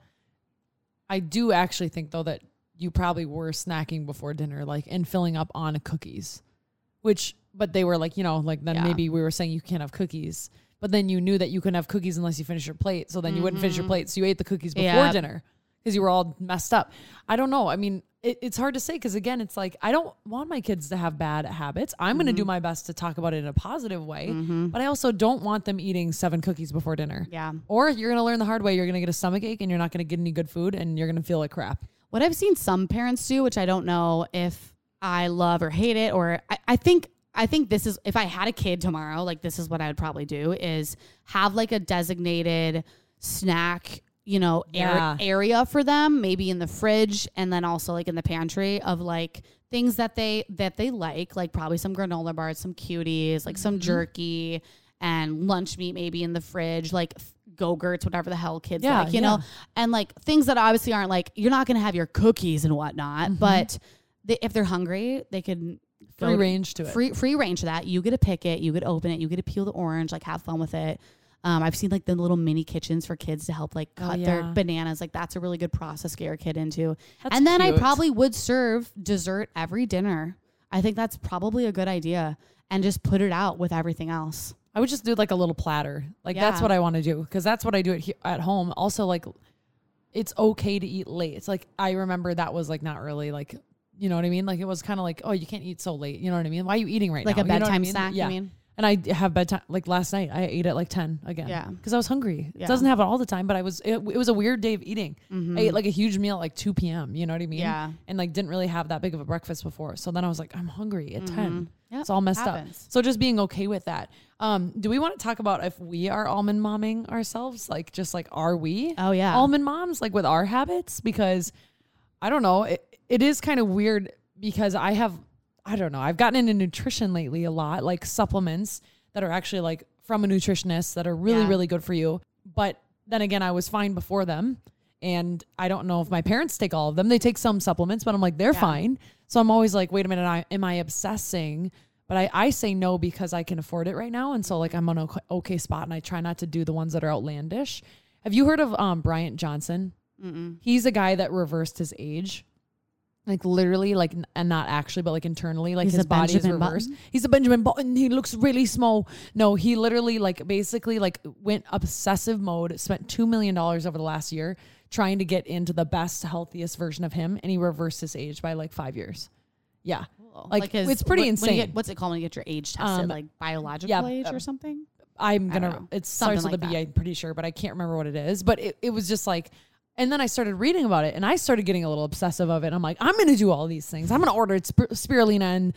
I do actually think, though, that you probably were snacking before dinner, like, and filling up on cookies, which, but they were like, you know, like then yeah. maybe we were saying you can't have cookies, but then you knew that you couldn't have cookies unless you finish your plate. So then mm-hmm. you wouldn't finish your plate. So you ate the cookies before yep. dinner because you were all messed up. I don't know. I mean, it, it's hard to say because, again, it's like I don't want my kids to have bad habits. I'm mm-hmm. going to do my best to talk about it in a positive way, mm-hmm. but I also don't want them eating seven cookies before dinner. Yeah. Or you're going to learn the hard way. You're going to get a stomach ache and you're not going to get any good food and you're going to feel like crap. What I've seen some parents do, which I don't know if I love or hate it, or I, I think I think this is, if I had a kid tomorrow, like this is what I would probably do, is have like a designated snack, you know, yeah. area, area for them, maybe in the fridge and then also like in the pantry of like things that they that they like, like probably some granola bars, some cuties, like mm-hmm. some jerky and lunch meat maybe in the fridge, like Go-Gurts, whatever the hell kids yeah, like, you yeah. know, and like things that obviously aren't like, you're not going to have your cookies and whatnot, mm-hmm. but they, if they're hungry, they can free range to it. Free, free range to that. You get to pick it. You get to open it. You get to peel the orange, like have fun with it. Um, I've seen like the little mini kitchens for kids to help like cut oh, yeah. their bananas. Like that's a really good process to get your kid into. That's and then cute. I probably would serve dessert every dinner. I think that's probably a good idea and just put it out with everything else. I would just do like a little platter. Like yeah. that's what I want to do because that's what I do at, he- at home. Also, like it's okay to eat late. It's like I remember that was like not really like, you know what I mean? Like it was kind of like, oh, you can't eat so late. You know what I mean? Why are you eating right like now? Like a bedtime you know I mean? snack, yeah. you mean? And I have bedtime, like last night, I ate at like ten again. Yeah. Because I was hungry. Yeah. It doesn't happen all the time, but I was, it, it was a weird day of eating. Mm-hmm. I ate like a huge meal at like two p.m. You know what I mean? Yeah. And like didn't really have that big of a breakfast before. So then I was like, I'm hungry at mm-hmm. ten. Yep. It's all messed Happens. up. So just being okay with that. Um, do we want to talk about if we are almond momming ourselves? Like just like, are we oh yeah almond moms like with our habits? Because I don't know. It, it is kind of weird because I have, I don't know. I've gotten into nutrition lately a lot, like supplements that are actually like from a nutritionist that are really, yeah. really good for you. But then again, I was fine before them. And I don't know if my parents take all of them. They take some supplements, but I'm like, they're yeah. fine. So I'm always like, wait a minute, I, am I obsessing? But I, I say no because I can afford it right now. And so like I'm on an okay, okay spot and I try not to do the ones that are outlandish. Have you heard of um, Bryant Johnson? Mm-mm. He's a guy that reversed his age. Like literally, like, and not actually, but like internally, like He's his body is Benjamin reversed. Button? He's a Benjamin Button. He looks really small. No, he literally like basically like went obsessive mode, spent two million dollars over the last year trying to get into the best, healthiest version of him. And he reversed his age by like five years. Yeah. Cool. Like, like his, it's pretty what, insane. Get, what's it called when you get your age tested? Um, like biological yeah, age uh, or something? I'm going to, it starts with like a B, that. I'm pretty sure, but I can't remember what it is. But it, it was just like, and then I started reading about it and I started getting a little obsessive of it. I'm like, I'm going to do all these things. I'm going to order sp- spirulina and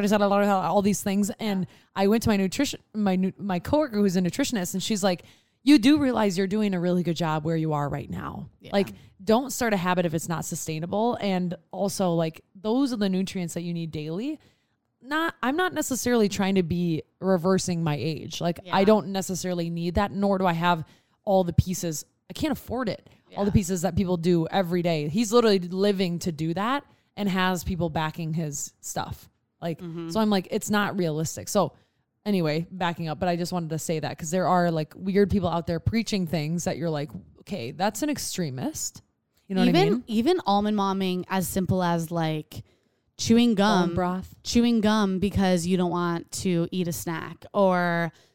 all these things. And I went to my nutrition, my, nu- my coworker who's a nutritionist, and she's like, you do realize you're doing a really good job where you are right now. Yeah. Like, don't start a habit if it's not sustainable. And also like, those are the nutrients that you need daily. Not, I'm not necessarily trying to be reversing my age. Like yeah. I don't necessarily need that, nor do I have all the pieces. I can't afford it. Yeah. All the pieces that people do every day. He's literally living to do that and has people backing his stuff. Like, mm-hmm. so I'm like, it's not realistic. So anyway, backing up, but I just wanted to say that because there are like weird people out there preaching things that you're like, okay, that's an extremist. You know even, what I mean? Even almond momming as simple as like chewing gum, broth, chewing gum because you don't want to eat a snack, or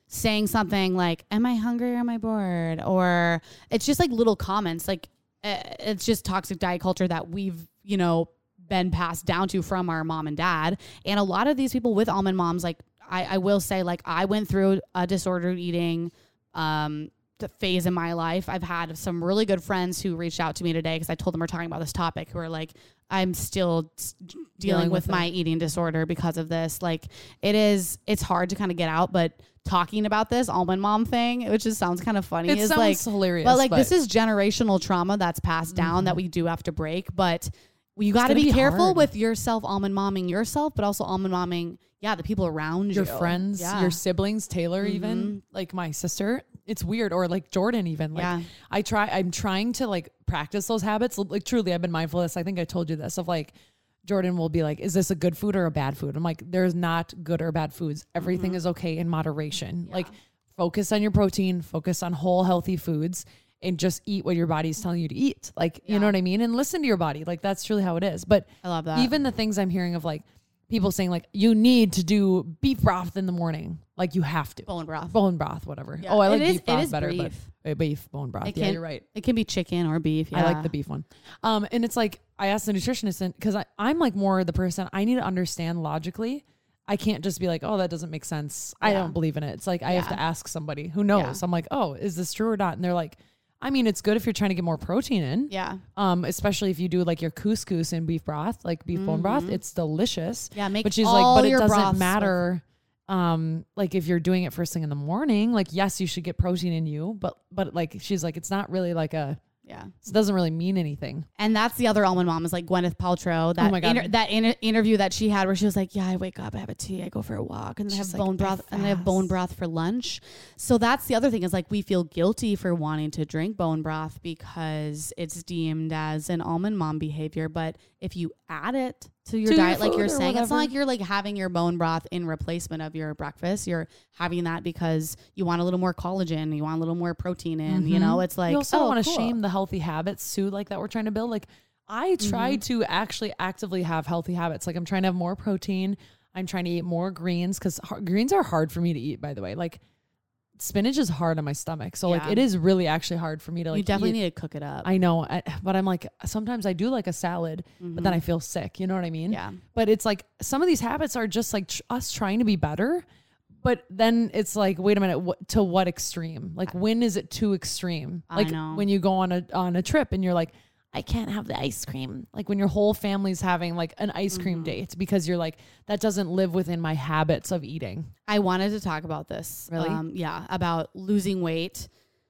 saying something like, am I hungry or am I bored? Or it's just like little comments. Like uh, it's just toxic diet culture that we've, you know, been passed down to from our mom and dad. And a lot of these people with almond moms, like I, I will say, like I went through a disordered eating um, phase in my life. I've had some really good friends who reached out to me today because I told them we're talking about this topic, who are like, I'm still dealing, dealing with, with my eating disorder because of this. Like it is, it's hard to kind of get out, but talking about this almond mom thing, which just sounds kind of funny. It is sounds like, hilarious. But like, but this is generational trauma that's passed down mm-hmm. that we do have to break. But you got to be, be careful hard. with yourself, almond momming yourself, but also almond momming, yeah, the people around your you. Your friends, yeah. your siblings, Taylor, mm-hmm. even like my sister. It's weird. Or like Jordan, even like yeah. I try, I'm trying to like practice those habits. Like truly, I've been mindful of this. I think I told you this of like, Jordan will be like, is this a good food or a bad food? I'm like, there's not good or bad foods. Everything mm-hmm. is okay in moderation. Yeah. Like focus on your protein, focus on whole healthy foods, and just eat what your body's telling you to eat. Like, yeah. you know what I mean? And listen to your body. Like that's truly how it is. But I love that. Even the things I'm hearing of like people saying like, you need to do beef broth in the morning. Like you have to. Bone broth. Bone broth, whatever. Yeah. Oh, I like it is, beef broth it is better, beef. but uh, beef, bone broth. It Yeah, can, you're right. It can be chicken or beef. Yeah. I like the beef one. Um, and it's like, I asked the nutritionist because I'm like more the person, I need to understand logically. I can't just be like, oh, that doesn't make sense. Yeah. I don't believe in it. It's like, I yeah. have to ask somebody who knows. Yeah. I'm like, oh, is this true or not? And they're like, I mean, it's good if you're trying to get more protein in. Yeah. Um, especially if you do like your couscous in beef broth, like beef mm-hmm. bone broth, it's delicious. Yeah. Make but she's all like, but it your doesn't matter. Um, like if you're doing it first thing in the morning, like, yes, you should get protein in you, but, but like, she's like, it's not really like a, yeah, so it doesn't really mean anything. And that's the other almond mom is like Gwyneth Paltrow. That oh my God. Inter- that in- interview that she had where she was like, yeah, I wake up, I have a tea, I go for a walk, and I have like, bone broth, and I have bone broth for lunch. So that's the other thing is like we feel guilty for wanting to drink bone broth because it's deemed as an almond mom behavior. But if you add it to your to diet, your like you're saying, whatever. It's not like you're like having your bone broth in replacement of your breakfast. You're having that because you want a little more collagen, you want a little more protein in, mm-hmm. you know, it's like, you also oh, don't want to cool. shame the healthy habits too, like that we're trying to build. Like I try mm-hmm. to actually actively have healthy habits. Like I'm trying to have more protein. I'm trying to eat more greens because har- greens are hard for me to eat, by the way. Like spinach is hard on my stomach. So yeah. like it is really actually hard for me to like You definitely eat. need to cook it up. I know. I, but I'm like, sometimes I do like a salad, mm-hmm. but then I feel sick. You know what I mean? Yeah. But it's like some of these habits are just like tr- us trying to be better. But then it's like, wait a minute, wh- to what extreme? Like when is it too extreme? Like I know. when you go on a on a trip and you're like, I can't have the ice cream. Like when your whole family's having like an ice cream mm-hmm. date because you're like, that doesn't live within my habits of eating. I wanted to talk about this. Really? Um, yeah. About losing weight,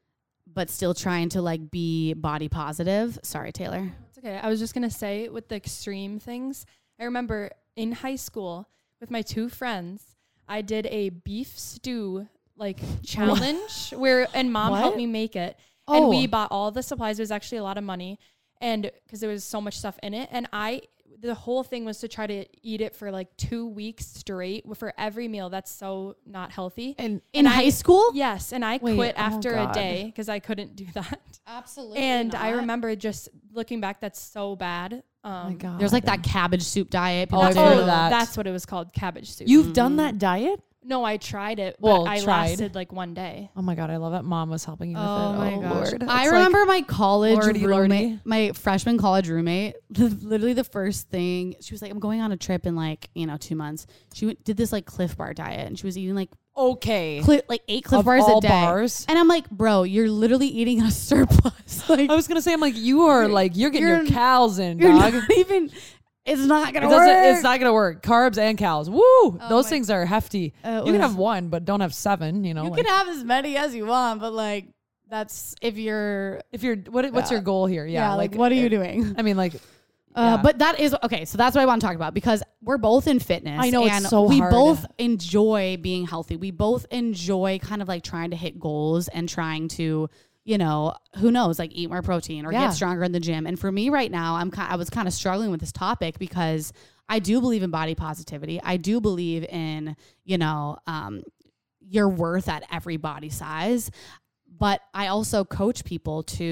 but still trying to like be body positive. Sorry, Taylor. It's okay. I was just going to say with the extreme things, I remember in high school with my two friends, I did a beef stew like challenge where, and mom what? helped me make it. Oh. And we bought all the supplies. It was actually a lot of money. And because there was so much stuff in it. And I, the whole thing was to try to eat it for like two weeks straight for every meal. That's so not healthy. And in and high I, school? Yes. And I Wait, quit oh after God. a day because I couldn't do that. Absolutely. And not. I remember just looking back, that's so bad. Um, oh my God. There's like that cabbage soup diet. Oh, I've do. heard of that. That's what it was called, cabbage soup. You've Mm-hmm. done that diet? No, I tried it, but Well, I tried. lasted like one day. Oh my God, I love it. Mom was helping you with Oh it. my oh gosh. Lord. I It's remember like, my college Lordy, roommate, Lordy. my freshman college roommate, literally the first thing, she was like, I'm going on a trip in like, you know, two months. She went, did this like Cliff Bar diet and she was eating like, okay. Cli- like eight Cliff Of Bars all a day. bars? And I'm like, bro, you're literally eating a surplus. Like, I was going to say, I'm like, you are like, you're getting You're- your cows in, you're dog. not even, it's not It going to doesn't- work. It's not going to work. Carbs and cows. Woo! Those my- things are hefty. Uh, you can was- have one, but don't have seven, you know. You like, can have as many as you want, but like, that's if you're, if you're, what, what's Yeah. your goal here? Yeah. yeah, like, what are you it- doing? I mean, like, Uh, yeah. But that is okay. So that's what I want to talk about because we're both in fitness. I know, it's and so we hard. both enjoy being healthy. We both enjoy kind of like trying to hit goals and trying to, you know, who knows, like eat more protein or Yeah. get stronger in the gym. And for me right now, I'm ki- I was kind of struggling with this topic because I do believe in body positivity. I do believe in, you know, um, your worth at every body size. But I also coach people to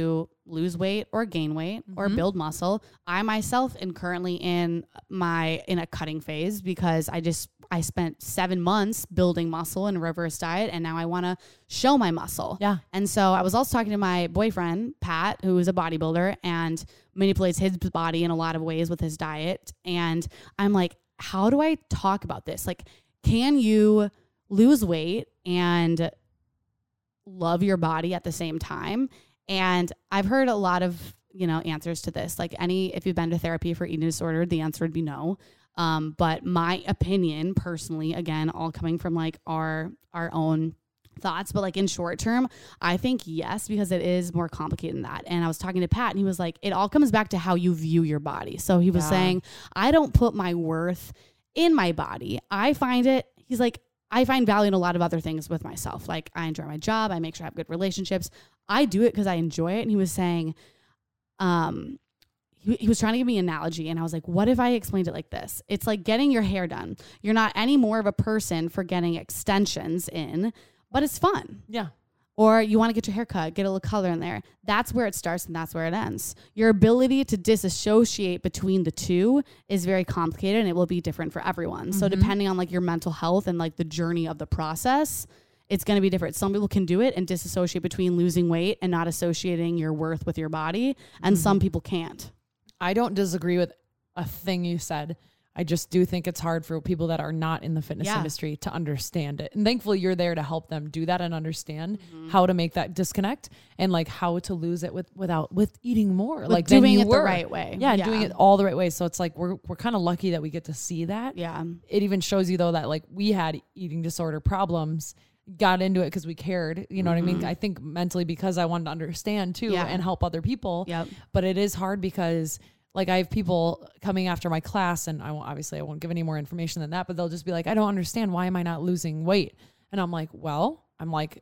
lose weight or gain weight mm-hmm. or build muscle. I myself am currently in my, in a cutting phase because I just, I spent seven months building muscle in a reverse diet and now I want to show my muscle. Yeah. And so I was also talking to my boyfriend, Pat, who is a bodybuilder and manipulates his body in a lot of ways with his diet. And I'm like, how do I talk about this? Like, can you lose weight and love your body at the same time? And I've heard a lot of, you know, answers to this. Like any, if you've been to therapy for eating disorder, the answer would be no. Um, but my opinion personally, again, all coming from like our, our own thoughts, but like in short term, I think yes, because it is more complicated than that. And I was talking to Pat and he was like, it all comes back to how you view your body. So he was yeah. saying, I don't put my worth in my body. I find it, he's like, I find value in a lot of other things with myself. Like I enjoy my job. I make sure I have good relationships. I do it because I enjoy it. And he was saying, um, he, he was trying to give me an analogy. And I was like, what if I explained it like this? It's like getting your hair done. You're not any more of a person for getting extensions in, but it's fun. Yeah. Or you want to get your hair cut, get a little color in there. That's where it starts and that's where it ends. Your ability to disassociate between the two is very complicated and it will be different for everyone. Mm-hmm. So depending on like your mental health and like the journey of the process, it's going to be different. Some people can do it and disassociate between losing weight and not associating your worth with your body. And mm-hmm. some people can't. I don't disagree with a thing you said. I just do think it's hard for people that are not in the fitness yeah. industry to understand it. And thankfully you're there to help them do that and understand mm-hmm. how to make that disconnect and like how to lose it with, without, with eating more, with like doing you it were. the right way. Yeah, yeah. Doing it all the right way. So it's like, we're, we're kind of lucky that we get to see that. Yeah. It even shows you though, that like we had eating disorder problems, got into it because we cared, you know mm-hmm. what I mean? I think mentally because I wanted to understand too yeah. and help other people, yep. but it is hard because like I have people coming after my class and I won't, obviously I won't give any more information than that, but they'll just be like, I don't understand. Why am I not losing weight? And I'm like, well, I'm like,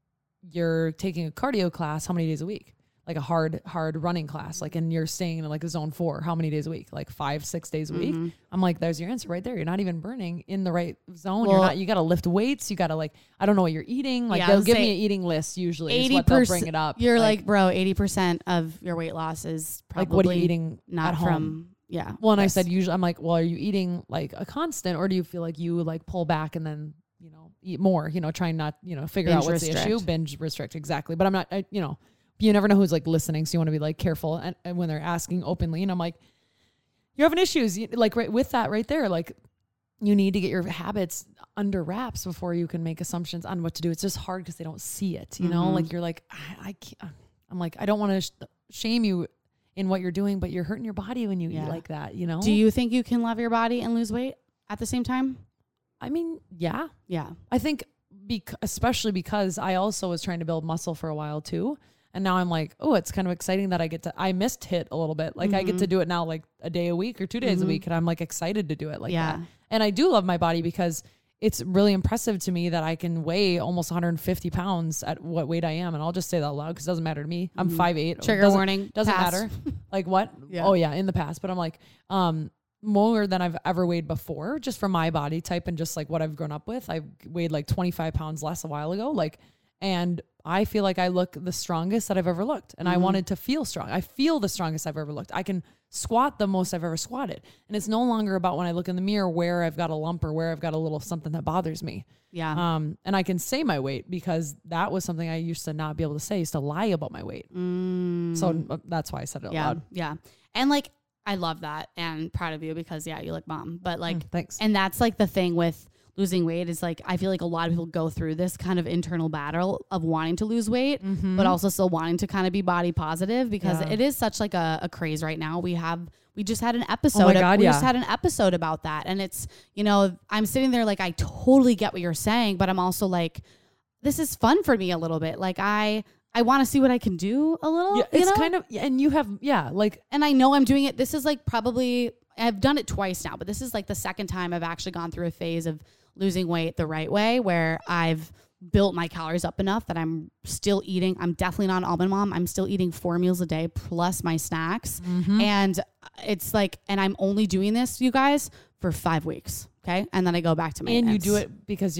you're taking a cardio class. How many days a week? Like a hard, hard running class. Like, and you're staying in like a zone four. How many days a week? Like five, six days a mm-hmm. week. I'm like, there's your answer right there. You're not even burning in the right zone. Well, you're not, you got to lift weights. You got to like, I don't know what you're eating. Like yeah, they'll give me an eating list usually is what they'll bring it up. You're like, like bro, eighty percent of your weight loss is probably like, what are you eating not at home? From, yeah. Well, and yes. I said, usually I'm like, well, are you eating like a constant or do you feel like you like pull back and then, you know, eat more, you know, try not, you know, figure binge out what's restrict. the issue, binge restrict. Exactly. But I'm not, I, you know, you never know who's like listening. So you want to be like careful. And, and when they're asking openly and I'm like, you're having issues you, like right with that right there. Like you need to get your habits under wraps before you can make assumptions on what to do. It's just hard because they don't see it, you mm-hmm. know, like you're like, I, I can't, I'm like, I don't want to sh- shame you in what you're doing, but you're hurting your body when you yeah. eat like that, you know? Do you think you can love your body and lose weight at the same time? I mean, yeah. Yeah. I think bec- especially because I also was trying to build muscle for a while too. And now I'm like, oh, it's kind of exciting that I get to, I missed HIIT a little bit. Like mm-hmm. I get to do it now like a day a week or two days mm-hmm. a week. And I'm like excited to do it like yeah. that. And I do love my body because it's really impressive to me that I can weigh almost one hundred fifty pounds at what weight I am. And I'll just say that out loud because it doesn't matter to me. I'm mm-hmm. five eight. Trigger doesn't, warning. Doesn't past. matter. Like what? Yeah. Oh yeah. In the past. But I'm like, um, more than I've ever weighed before, just for my body type and just like what I've grown up with. I weighed like twenty-five pounds less a while ago. Like, and I feel like I look the strongest that I've ever looked. And mm-hmm. I wanted to feel strong. I feel the strongest I've ever looked. I can squat the most I've ever squatted. And it's no longer about when I look in the mirror where I've got a lump or where I've got a little something that bothers me. Yeah. Um, and I can say my weight because that was something I used to not be able to say. I used to lie about my weight. Mm. So uh, that's why I said it out yeah. loud. Yeah. And like, I love that and proud of you because yeah, you look bomb, but like, mm, thanks. And that's like the thing with losing weight is like, I feel like a lot of people go through this kind of internal battle of wanting to lose weight, mm-hmm. but also still wanting to kind of be body positive because yeah. it is such like a, a craze right now. We have, we just had an episode, oh my God, of, we yeah. just had an episode about that. And it's, you know, I'm sitting there like, I totally get what you're saying, but I'm also like, this is fun for me a little bit. Like I, I want to see what I can do a little. Yeah, it's you know? kind of, and you have, yeah, like, and I know I'm doing it. This is like probably, I've done it twice now, but this is like the second time I've actually gone through a phase of losing weight the right way where I've built my calories up enough that I'm still eating. I'm definitely not an almond mom. I'm still eating four meals a day plus my snacks. Mm-hmm. And it's like, and I'm only doing this, you guys, for five weeks. Okay. And then I go back to maintenance. And you do it because you're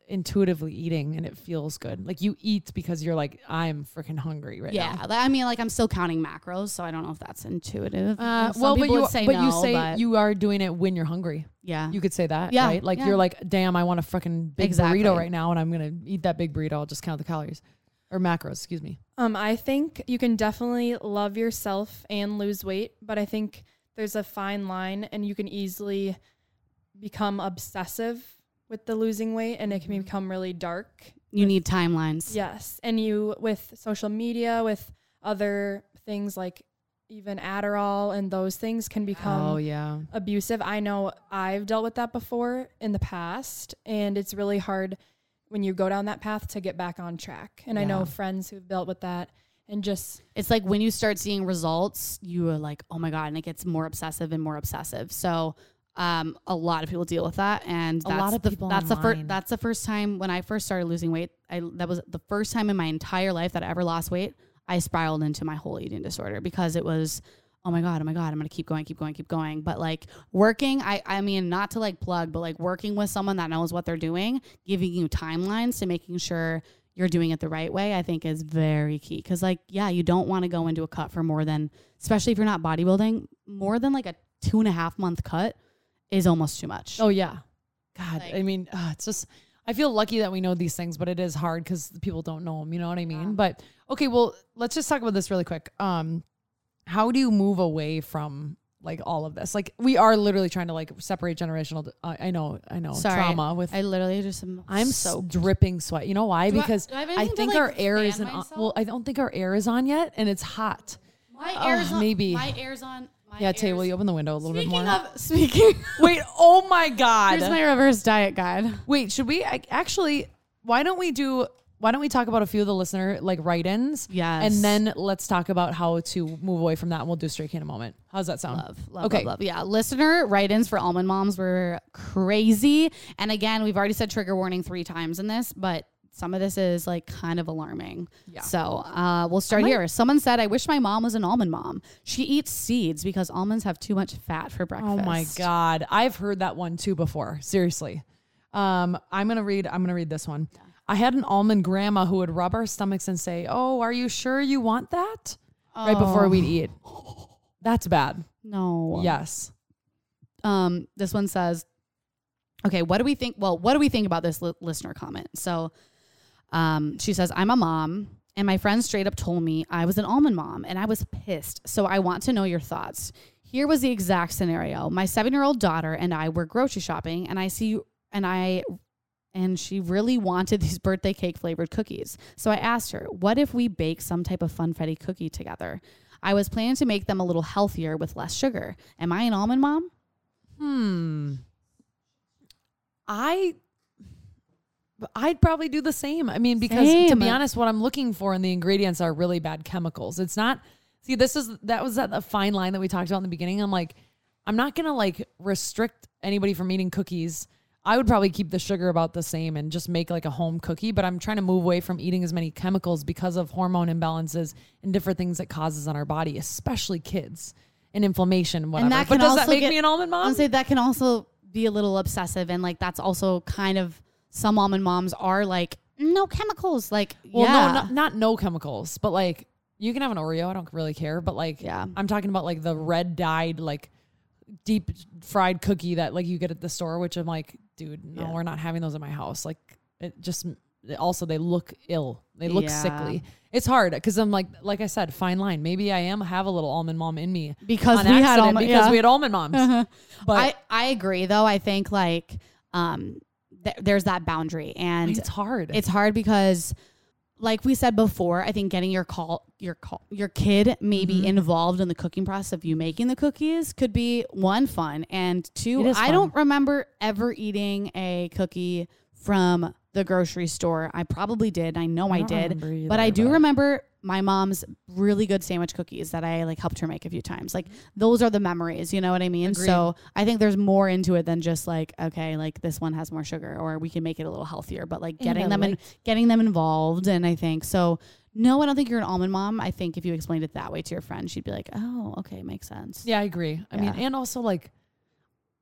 intuitively eating and it feels good. Like you eat because you're like, I'm freaking hungry right yeah, now. Yeah. I mean, like I'm still counting macros, so I don't know if that's intuitive. Uh, well, but you, say but no, you say but you are doing it when you're hungry. Yeah. You could say that, yeah, right? Like yeah. you're like, damn, I want a freaking big exactly. burrito right now and I'm going to eat that big burrito. I'll just count the calories or macros, excuse me. Um, I think you can definitely love yourself and lose weight, but I think there's a fine line and you can easily become obsessive with the losing weight and it can become really dark. You need timelines. Yes. And you, with social media, with other things like even Adderall and those things can become oh, yeah. abusive. I know I've dealt with that before in the past and it's really hard when you go down that path to get back on track. And yeah. I know friends who've dealt with that and just. It's like when you start seeing results, you are like, oh my God, and it gets more obsessive and more obsessive. So Um, a lot of people deal with that, and that's a lot of the, people that's the first online. that's the first time when I first started losing weight. I that was the first time in my entire life that I ever lost weight. I spiraled into my whole eating disorder because it was, oh my God, oh my God, I'm gonna keep going, keep going, keep going. But like working, I I mean not to like plug, but like working with someone that knows what they're doing, giving you timelines to making sure you're doing it the right way, I think is very key. Because like yeah, you don't want to go into a cut for more than, especially if you're not bodybuilding, more than like a two and a half month cut is almost too much. Oh yeah. God. Like, I mean, uh, it's just, I feel lucky that we know these things, but it is hard because people don't know them. You know what I mean? Yeah. But okay, well, let's just talk about this really quick. Um, how do you move away from like all of this? Like we are literally trying to like separate generational. Uh, I know, I know Sorry, trauma with, I literally just, am I'm so dripping sweat. You know why? Do because I, I, I think to, like, our air isn't on. Myself? Well, I don't think our air is on yet and it's hot. My oh, air's on. Maybe. My air's on. My yeah, Tay, will you open the window a little speaking bit more? Of, speaking Wait, oh my God. Here's my reverse diet guide. Wait, should we I, actually, why don't we do, why don't we talk about a few of the listener like write-ins? Yes. And then let's talk about how to move away from that and we'll do straight can in a moment. How's that sound? Love, love, okay. love, love. Yeah, listener write-ins for almond moms were crazy. And again, we've already said trigger warning three times in this, but some of this is like kind of alarming. Yeah. So uh, we'll start here. Someone said, I wish my mom was an almond mom. She eats seeds because almonds have too much fat for breakfast. Oh my God. I've heard that one too before. Seriously. Um, I'm going to read, I'm going to read this one. Yeah. I had an almond grandma who would rub our stomachs and say, oh, are you sure you want that? Oh. Right before we'd eat. That's bad. No. Yes. Um, this one says, okay, what do we think? Well, what do we think about this li- listener comment? So, Um, she says, I'm a mom and my friend straight up told me I was an almond mom and I was pissed. So I want to know your thoughts. Here was the exact scenario. My seven-year-old daughter and I were grocery shopping and I see, and I, and she really wanted these birthday cake flavored cookies. So I asked her, what if we bake some type of funfetti cookie together? I was planning to make them a little healthier with less sugar. Am I an almond mom? Hmm. I... I'd probably do the same. I mean, because same. to be honest, what I'm looking for in the ingredients are really bad chemicals. It's not, see, this is, that was that the fine line that we talked about in the beginning. I'm like, I'm not going to like restrict anybody from eating cookies. I would probably keep the sugar about the same and just make like a home cookie, but I'm trying to move away from eating as many chemicals because of hormone imbalances and different things it causes on our body, especially kids and inflammation, whatever. And that but does that make get, me an almond mom? I would say that can also be a little obsessive. And like, that's also kind of, some almond moms are like, no chemicals. Like, well, yeah. no, not, not no chemicals, but like you can have an Oreo. I don't really care. But like, yeah, I'm talking about like the red dyed, like deep fried cookie that like you get at the store, which I'm like, dude, no, yeah. we're not having those in my house. Like it just, also they look ill. They look yeah. sickly. It's hard because I'm like, like I said, fine line. Maybe I am have a little almond mom in me because we had almond, because yeah. we had almond moms. Uh-huh. But I, I agree though. I think like, um, there's that boundary and it's hard. It's hard because like we said before, I think getting your call, your call, your kid maybe mm-hmm. involved in the cooking process of you making the cookies could be one fun. And two, I fun. don't remember ever eating a cookie from the grocery store. I probably did. I know I, I did, either, but I do but. remember my mom's really good sandwich cookies that I like helped her make a few times. Like those are the memories, you know what I mean? Agreed. So I think there's more into it than just like, okay, like this one has more sugar or we can make it a little healthier, but like getting and them like- in, getting them involved. And I think, so no, I don't think you're an almond mom. I think if you explained it that way to your friend, she'd be like, oh, okay. Makes sense. Yeah, I agree. I yeah. mean, and also like,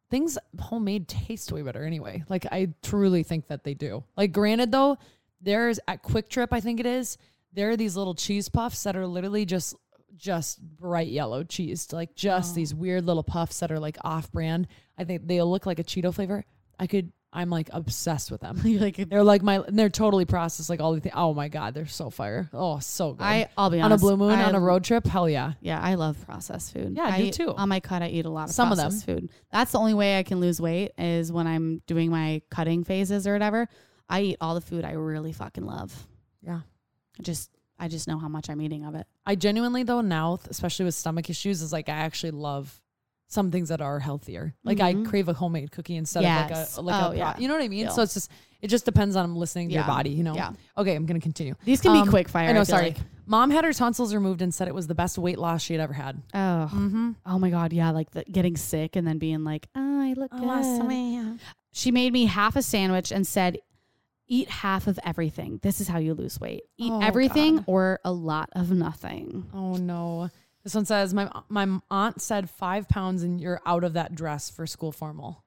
things homemade taste way better anyway. Like I truly think that they do. Like granted though, there's at Quick Trip, I think it is, there are these little cheese puffs that are literally just just bright yellow cheese, like just oh. these weird little puffs that are like off brand. I think they look like a Cheeto flavor. I could, I'm like obsessed with them. like they're like my, they're totally processed. Like all the things. Oh my God, they're so fire. Oh, so good. I, I'll be honest. On a blue moon, I, on a road trip. Hell yeah. Yeah. I love processed food. Yeah, I, I do too. On my cut, I eat a lot of Some processed of them. food. That's the only way I can lose weight is when I'm doing my cutting phases or whatever. I eat all the food I really fucking love. Yeah. I just, I just know how much I'm eating of it. I genuinely though now, especially with stomach issues, is like I actually love some things that are healthier. Like mm-hmm. I crave a homemade cookie instead yes. of like a like oh, a yeah. you know what I mean? Feel. So it's just it just depends on listening to yeah. your body, you know. Yeah. Okay, I'm gonna continue. These can um, be quick fire. I know. I Sorry, like. Mom had her tonsils removed and said it was the best weight loss she had ever had. Oh, mm-hmm. oh my God, yeah, like the, getting sick and then being like, oh, I look oh, good. She made me half a sandwich and said, eat half of everything. This is how you lose weight. Eat oh, everything God. or a lot of nothing. Oh no. This one says, my my aunt said five pounds and you're out of that dress for school formal.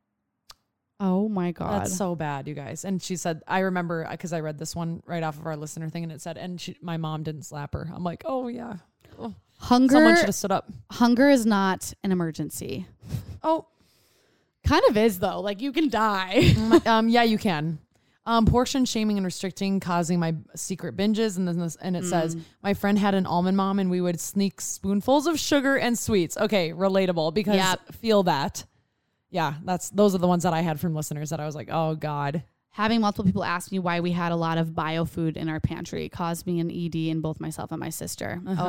Oh my God. That's so bad, you guys. And she said, I remember because I read this one right off of our listener thing and it said, and she, my mom didn't slap her. I'm like, oh yeah. Oh. Hunger. Someone should have stood up. Hunger is not an emergency. Oh, kind of is though. Like you can die. um, yeah, you can. Um, portion shaming and restricting causing my secret binges. And then this, and it mm. says, my friend had an almond mom and we would sneak spoonfuls of sugar and sweets. Okay. Relatable because yep. feel that. Yeah. That's, those are the ones that I had from listeners that I was like, oh God. Having multiple people ask me why we had a lot of bio food in our pantry caused me an E D in both myself and my sister. Uh-huh.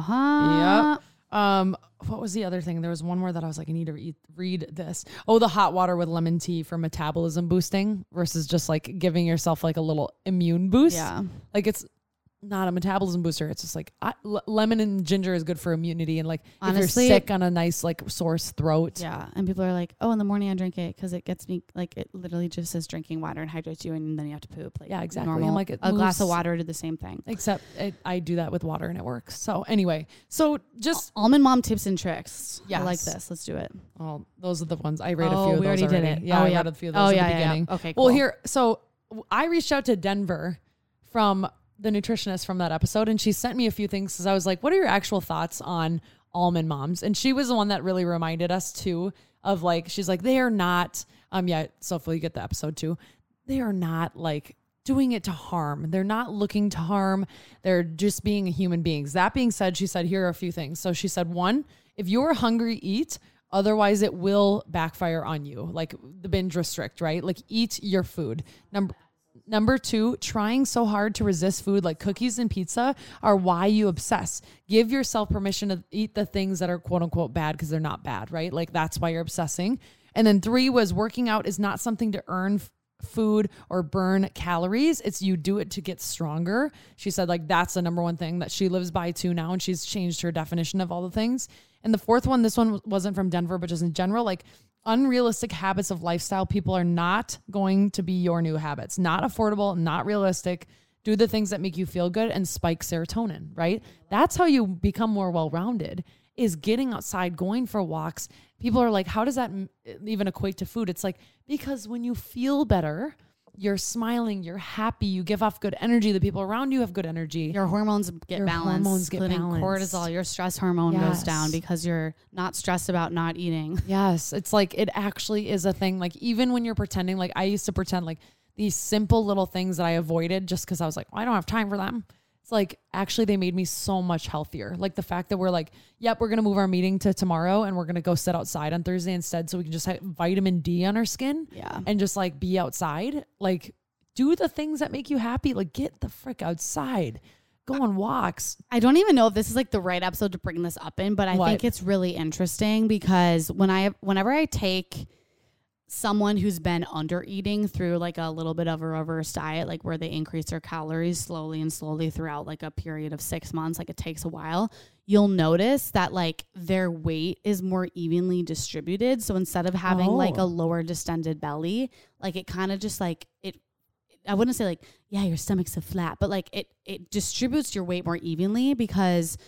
Uh-huh. Yep. Um, what was the other thing? There was one more that I was like, I need to read, read this. Oh, the hot water with lemon tea for metabolism boosting versus just like giving yourself like a little immune boost. Yeah. Like it's not a metabolism booster. It's just like I, l- lemon and ginger is good for immunity. And like honestly, if you're sick on a nice like sore throat. Yeah. And people are like, oh, in the morning I drink it because it gets me like it literally just says drinking water and hydrates you and then you have to poop. Like yeah, exactly. Normal, I'm like, it a moves, glass of water did the same thing. Except it, I do that with water and it works. So anyway, so just almond mom tips and tricks. Yeah, I like this. Let's do it. Oh, those are the ones I read. Oh, a few of we those already already. did it. Yeah, oh, I yeah. read a few of those oh, at yeah, the beginning. Yeah. Okay, cool. Well, here, so I reached out to Denver from the nutritionist from that episode, and she sent me a few things because I was like, what are your actual thoughts on almond moms? And she was the one that really reminded us too of like, she's like, they are not, um, yeah, so if you get the episode too, they are not like doing it to harm. They're not looking to harm. They're just being human beings. That being said, she said, here are a few things. So she said, one, if you're hungry, eat. Otherwise it will backfire on you. Like the binge restrict, right? Like eat your food. Number Number two, trying so hard to resist food like cookies and pizza are why you obsess. Give yourself permission to eat the things that are quote unquote bad because they're not bad, right? Like that's why you're obsessing. And then three was working out is not something to earn f- food or burn calories. It's you do it to get stronger. She said like that's the number one thing that she lives by too now. And she's changed her definition of all the things. And the fourth one, this one wasn't from Denver, but just in general, like unrealistic habits of lifestyle people are not going to be your new habits. Not affordable, not realistic. Do the things that make you feel good and spike serotonin, right? That's how you become more well-rounded, is getting outside, going for walks. People are like, how does that even equate to food? It's like, because when you feel better, you're smiling, you're happy, you give off good energy. The people around you have good energy. Your hormones get your balanced, hormones get including balanced. cortisol. Your stress hormone yes. goes down because you're not stressed about not eating. Yes. It's like, it actually is a thing. Like even when you're pretending, like I used to pretend like these simple little things that I avoided just because I was like, well, I don't have time for them. It's like, actually they made me so much healthier. Like the fact that we're like, yep, we're going to move our meeting to tomorrow and we're going to go sit outside on Thursday instead. So we can just have vitamin D on our skin yeah. and just like be outside. Like do the things that make you happy. Like get the frick outside, go on walks. I don't even know if this is like the right episode to bring this up in, but I what? think it's really interesting because when I, whenever I take someone who's been under eating through like a little bit of a reverse diet, like where they increase their calories slowly and slowly throughout like a period of six months, like it takes a while, you'll notice that like their weight is more evenly distributed. So instead of having oh. like a lower distended belly, like it kind of just like it, I wouldn't say like, yeah, your stomach's so flat, but like it, it distributes your weight more evenly because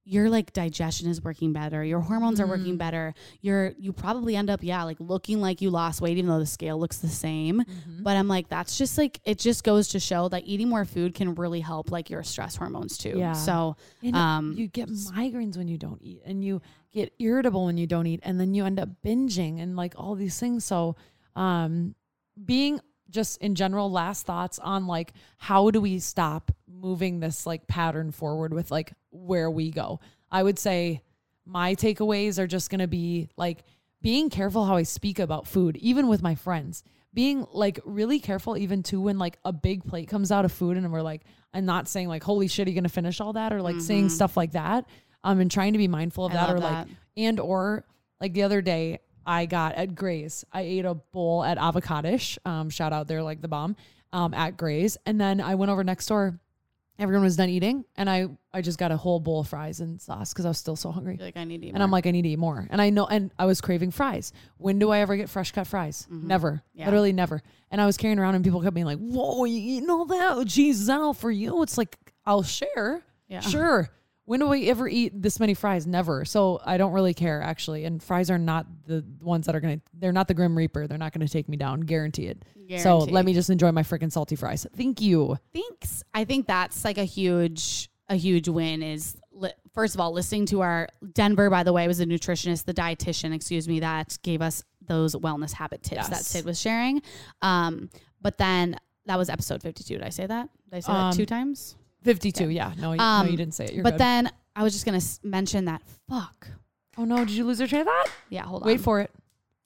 your like digestion is working better. Your hormones Mm-hmm. are working better. You're, you probably end up, yeah, like looking like you lost weight, even though the scale looks the same. Mm-hmm. But I'm like, that's just like, it just goes to show that eating more food can really help like your stress hormones too. Yeah. So, And um, you get migraines when you don't eat, and you get irritable when you don't eat, and then you end up binging and like all these things. So, um, being just in general, last thoughts on like, how do we stop moving this like pattern forward with like where we go? I would say my takeaways are just going to be like being careful how I speak about food, even with my friends, being like really careful even too, when like a big plate comes out of food and we're like, I'm not saying like, holy shit, are you going to finish all that? Or like mm-hmm. saying stuff like that. Um, and trying to be mindful of I that, or that. like, and, or like the other day, I got at Gray's, I ate a bowl at Avocadish. Um, shout out, they're like the bomb, um, at Gray's. And then I went over next door. Everyone was done eating. And I, I just got a whole bowl of fries and sauce because I was still so hungry. You're like, I need to eat and more. I'm like, I need to eat more. And I know, and I was craving fries. When do I ever get fresh cut fries? Mm-hmm. Never, Yeah. literally never. And I was carrying around and people kept being like, whoa, you eating all that? Oh, geez, is that all for you? It's like, I'll share. Yeah. Sure. When do I ever eat this many fries? Never. So I don't really care, actually. And fries are not the ones that are going to, they're not the Grim Reaper. They're not going to take me down. Guarantee it. Guarantee. So let me just enjoy my freaking salty fries. Thank you. Thanks. I think that's like a huge, a huge win is li- first of all, listening to our Denver, by the way, was a nutritionist, the dietitian, excuse me, that gave us those wellness habit tips Yes. that Sid was sharing. Um, but then that was episode fifty-two. Did I say that? Did I say Um, that two times? fifty-two. Okay. Yeah. No, you, Um, no, you didn't say it. You're but good. then I was just going to s- mention that. Fuck. Oh no, did you lose your train of thought? Yeah. Hold on. Wait for it.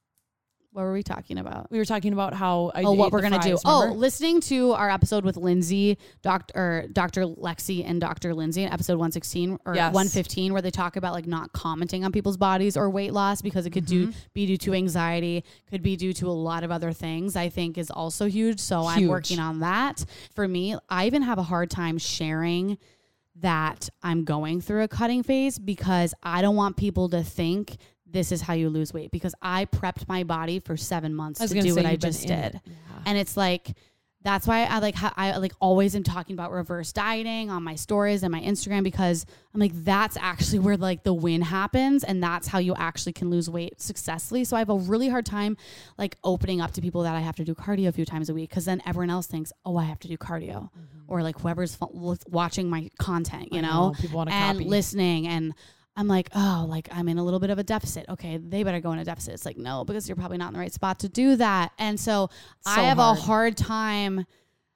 What were we talking about? We were talking about how I oh, ate what we're the gonna do? fries, remember? Oh, listening to our episode with Lindsay, Doctor Doctor Lexi, and Doctor Lindsay, in episode one sixteen or Yes. one fifteen, where they talk about like not commenting on people's bodies or weight loss because it could do Mm-hmm. be due to anxiety, could be due to a lot of other things. I think is also huge. So I'm Huge. working on that. For me, I even have a hard time sharing that I'm going through a cutting phase because I don't want people to think this is how you lose weight, because I prepped my body for seven months I was to gonna do say what I you've been just in did. it. Yeah. And it's like, that's why I like, ha- I like always am talking about reverse dieting on my stories and my Instagram, because I'm like, that's actually where like the win happens. And that's how you actually can lose weight successfully. So I have a really hard time like opening up to people that I have to do cardio a few times a week. Cause then everyone else thinks, oh, I have to do cardio, mm-hmm. or like whoever's fo- watching my content, you I know, know, people want to and copy. listening. And I'm like, oh, like I'm in a little bit of a deficit. Okay, they better go in a deficit. It's like, no, because you're probably not in the right spot to do that. And so, So I have hard. a hard time.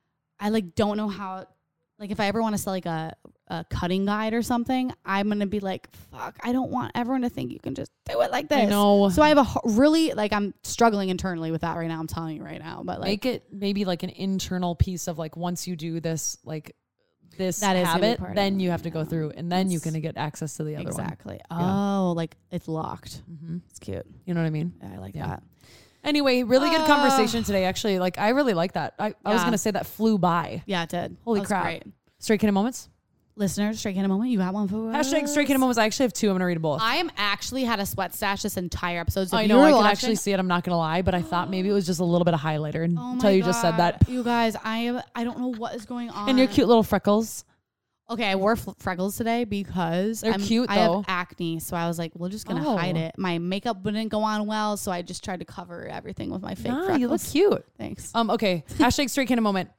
I like don't know how, like if I ever want to sell like a, a cutting guide or something, I'm going to be like, fuck, I don't want everyone to think you can just do it like this. I know. So I have a h- really, like I'm struggling internally with that right now. I'm telling you right now, but like. Make it maybe like an internal piece of like, once you do this, like this That is gonna be habit, part of then it, you have to go yeah. through, and then you That's- can get access to the other Exactly. Yeah. Oh, like it's locked. one. Mm-hmm. It's cute. You know what I mean? Yeah, I like Yeah. that. Anyway, really good Uh, conversation today. Actually, like I really like that. I, I was Yeah. gonna say that flew by. Yeah, it did. Holy That was crap. Great. Straight Kid Moments. Listeners, straight in a moment. You got one for us? Hashtag Straight Kid Moments. I actually have two. I'm gonna read them both. I am actually had a sweat stash this entire episode. So I if know you were I can watching- actually see it. I'm not gonna lie, but I thought maybe it was just a little bit of highlighter Oh my until you just said that. God. You guys, I am. I don't know what is going on. And your cute little freckles. Okay, I wore f- freckles today because They're I'm, cute, I though. have acne, so I was like, we're just gonna Oh. hide it. My makeup wouldn't go on well, so I just tried to cover everything with my fake Nah, freckles. you look cute. Thanks. Um, okay. Hashtag Straight Kid Moment.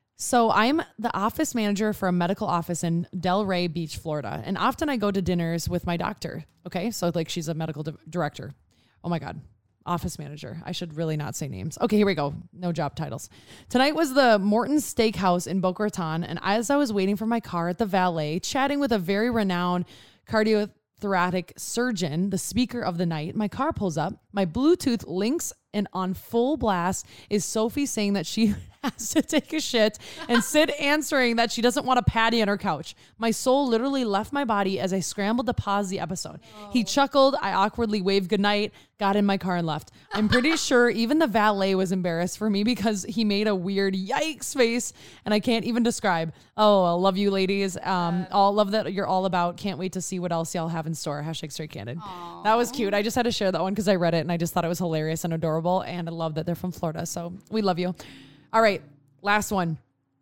So I'm the office manager for a medical office in Delray Beach, Florida. And often I go to dinners with my doctor. Okay. So like she's a medical di- director. Oh my God. Office manager. I should really not say names. Okay, here we go. No job titles. Tonight was the Morton Steakhouse in Boca Raton. And as I was waiting for my car at the valet, chatting with a very renowned cardiothoracic surgeon, the speaker of the night, my car pulls up. My Bluetooth links, and on full blast is Sophie saying that she has to take a shit, and Sid answering that she doesn't want a patty on her couch. My soul literally left my body as I scrambled to pause the episode. Oh. He chuckled. I awkwardly waved goodnight, got in my car and left. I'm pretty sure even the valet was embarrassed for me because he made a weird yikes face, and I can't even describe. Oh, I love you ladies. Um, all love that you're all about. Can't wait to see what else y'all have in store. Hashtag Straight Candid. Aww. That was cute. I just had to share that one because I read it and I just thought it was hilarious and adorable, and I love that they're from Florida. So we love you. All right, last one.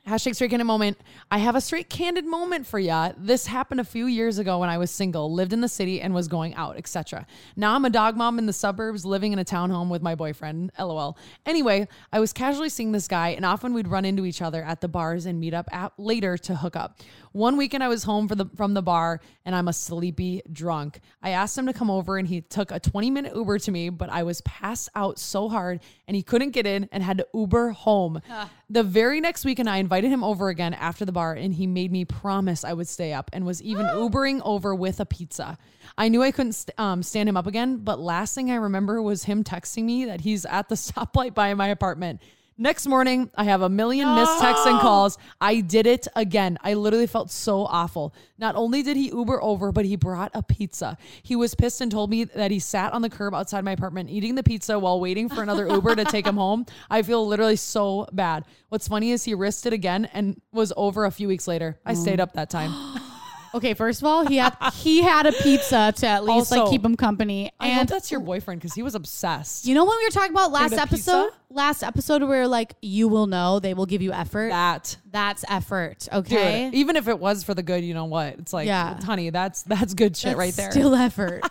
Hashtag straight candid moment. I have a straight candid moment for ya. This happened a few years ago when I was single, lived in the city and was going out, et cetera. Now I'm a dog mom in the suburbs, living in a townhome with my boyfriend. LOL. Anyway, I was casually seeing this guy and often we'd run into each other at the bars and meet up at, later to hook up. One weekend I was home for the, from the bar and I'm a sleepy drunk. I asked him to come over and he took a twenty minute Uber to me, but I was passed out so hard and he couldn't get in and had to Uber home. Uh. The very next weekend I invited him over again after the bar and he made me promise I would stay up and was even Ubering over with a pizza. I knew I couldn't st- um, stand him up again, but last thing I remember was him texting me that he's at the stoplight by my apartment. Next morning, I have a million no. missed texts and calls. I did it again. I literally felt so awful. Not only did he Uber over, but he brought a pizza. He was pissed and told me that he sat on the curb outside my apartment eating the pizza while waiting for another Uber to take him home. I feel literally so bad. What's funny is he risked it again and was over a few weeks later. I mm. stayed up that time. Okay, first of all, he had he had a pizza to at least also, like keep him company. And I hope that's your boyfriend because he was obsessed. You know when we were talking about last episode? Pizza? Last episode where like you will know, they will give you effort. That that's effort. Okay. Dude, even if it was for the good, you know what? It's like, yeah. honey, that's that's good shit that's right there. Still effort.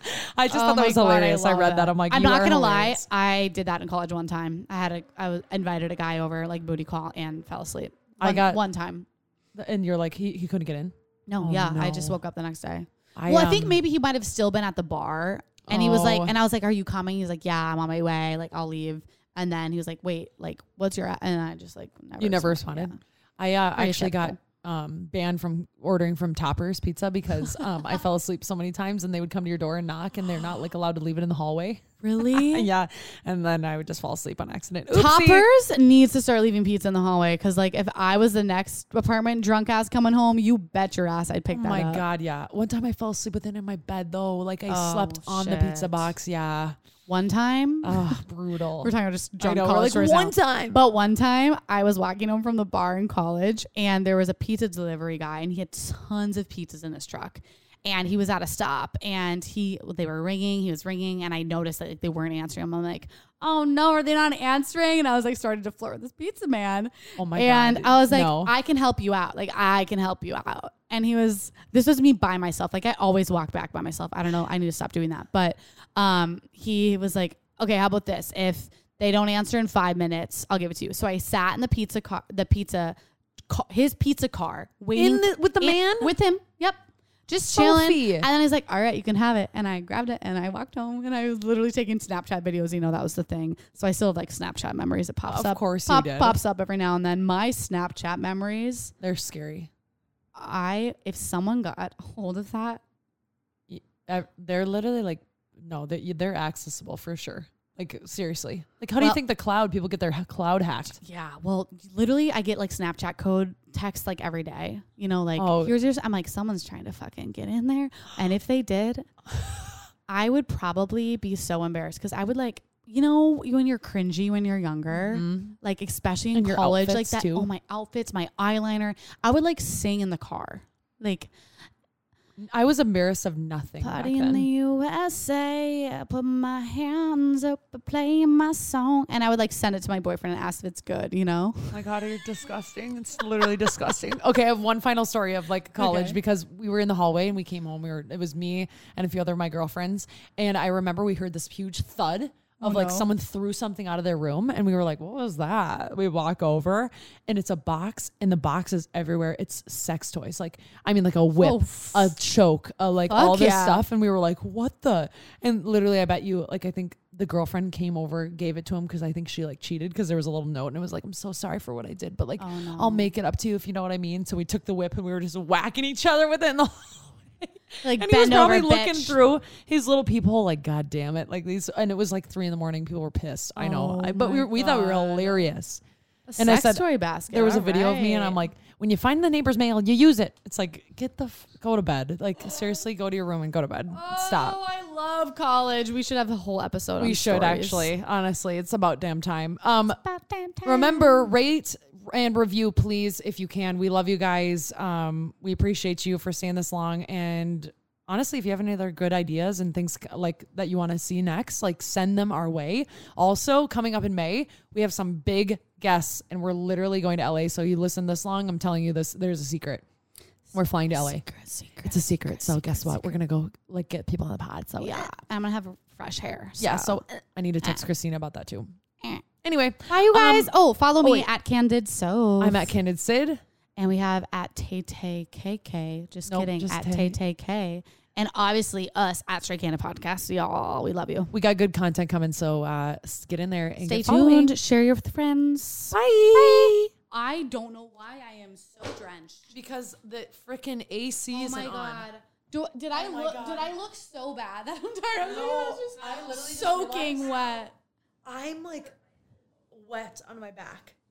I just oh thought that was God, hilarious. I, I read that. that. I'm like, I'm you not gonna hilarious. lie. I did that in college one time. I had a I was invited a guy over like booty call and fell asleep. One, I got one time. And you're like, he he couldn't get in. No, oh, yeah. no. I just woke up the next day. I, well, um, I think maybe he might have still been at the bar and oh. he was like, and I was like, are you coming? He's like, yeah, I'm on my way. Like, I'll leave. And then he was like, wait, like, what's your, and I just like, never you never responded. Yeah. I uh, actually got um, banned from ordering from Toppers Pizza because um, I fell asleep so many times and they would come to your door and knock and they're not like allowed to leave it in the hallway. Really? Yeah. And then I would just fall asleep on accident. Oopsie. Toppers needs to start leaving pizza in the hallway because like if I was the next apartment drunk ass coming home, you bet your ass I'd pick oh that up. Oh my God, yeah. One time I fell asleep with it in my bed though. Like I oh, slept on shit. the pizza box. Yeah. One time, oh, brutal. We're talking about just drunk college like one now. time. But one time I was walking home from the bar in college and there was a pizza delivery guy and he had tons of pizzas in his truck. And he was at a stop and he, they were ringing, he was ringing and I noticed that like, they weren't answering him. I'm like, oh no, are they not answering? And I was like, started to flirt with this pizza man. Oh my and God. And I was like, no. I can help you out. Like I can help you out. And he was, this was me by myself. Like I always walk back by myself. I don't know. I need to stop doing that. But um, he was like, okay, how about this? If they don't answer in five minutes, I'll give it to you. So I sat in the pizza car, the pizza, car, his pizza car waiting in the, with the in, man with him. Yep. Just chilling. Sophie. And then he's like, all right, you can have it. And I grabbed it and I walked home and I was literally taking Snapchat videos. You know, that was the thing. So I still have like Snapchat memories. It pops of up. Of course pop, you did. Pops up every now and then. My Snapchat memories. They're scary. I, if someone got a hold of that. They're literally like, no, they're, they're accessible for sure. Like, seriously. Like, how well, do you think the cloud, people get their ha- cloud hacked? Yeah. Well, literally, I get like Snapchat code text like every day. You know, like, oh. here's yours. I'm like, someone's trying to fucking get in there. And if they did, I would probably be so embarrassed because I would like, you know, when you're cringy when you're younger, mm-hmm. like, especially in and college, like that. Too. Oh, my outfits, my eyeliner. I would like sing in the car. Like, I was embarrassed of nothing. Party in the U S A, I put my hands up, playing my song, and I would like send it to my boyfriend and ask if it's good. You know? Oh my God, you're disgusting. It's literally disgusting. Okay, I have one final story of like college okay. because we were in the hallway and we came home. We were it was me and a few other of my girlfriends, and I remember we heard this huge thud. Of oh, like no. someone threw something out of their room and we were like, what was that? We walk over and it's a box and the box is everywhere. It's sex toys. Like, I mean like a whip, oh, a choke, a, like all this yeah. stuff. And we were like, what the? And literally I bet you like, I think the girlfriend came over, gave it to him. Cause I think she like cheated cause there was a little note and it was like, I'm so sorry for what I did, but like, oh, no. I'll make it up to you if you know what I mean. So we took the whip and we were just whacking each other with it in the like and he was probably over, looking bitch. through his little peephole, like, God damn it. Like these, and it was like three in the morning. People were pissed. I know. Oh I, but we were, we thought we were hilarious. A and sex I said, toy basket. There was All a video right. of me and I'm like, when you find the neighbor's mail, you use it. It's like, get the, f- go to bed. Like seriously, go to your room and go to bed. Oh, Stop. I love college. We should have a whole episode We on should stories. actually, honestly, it's about damn time. Um, it's about damn time. Remember, rate and review, please, if you can. We love you guys. Um, we appreciate you for staying this long and honestly, if you have any other good ideas and things like that you want to see next, like send them our way. Also, coming up in May, we have some big guests and we're literally going to L A. So you listen this long, I'm telling you this, there's a secret. We're flying to L A. Secret, secret, it's a secret. secret so secret, guess what? Secret. We're going to go like get people on the pod. So yeah, I'm going to have fresh hair. So. Yeah. So I need to text eh. Christina about that too. Eh. Anyway. Bye you guys. Um, oh, follow me oh, at Candid So. I'm at Candid Sid. And we have at Tay Tay K K. Just nope, kidding. Just at Tay Tay K. And obviously us at Straight Candid Podcast. Y'all, we love you. We got good content coming. So uh, get in there and stay get tuned. Me. Share your with friends. Bye. Bye. I don't know why I am so drenched. Because the freaking A C is on. Oh my God. Do, did I oh look God. Did I look so bad that entire no, I was just I literally soaking just wet. I'm like wet on my back.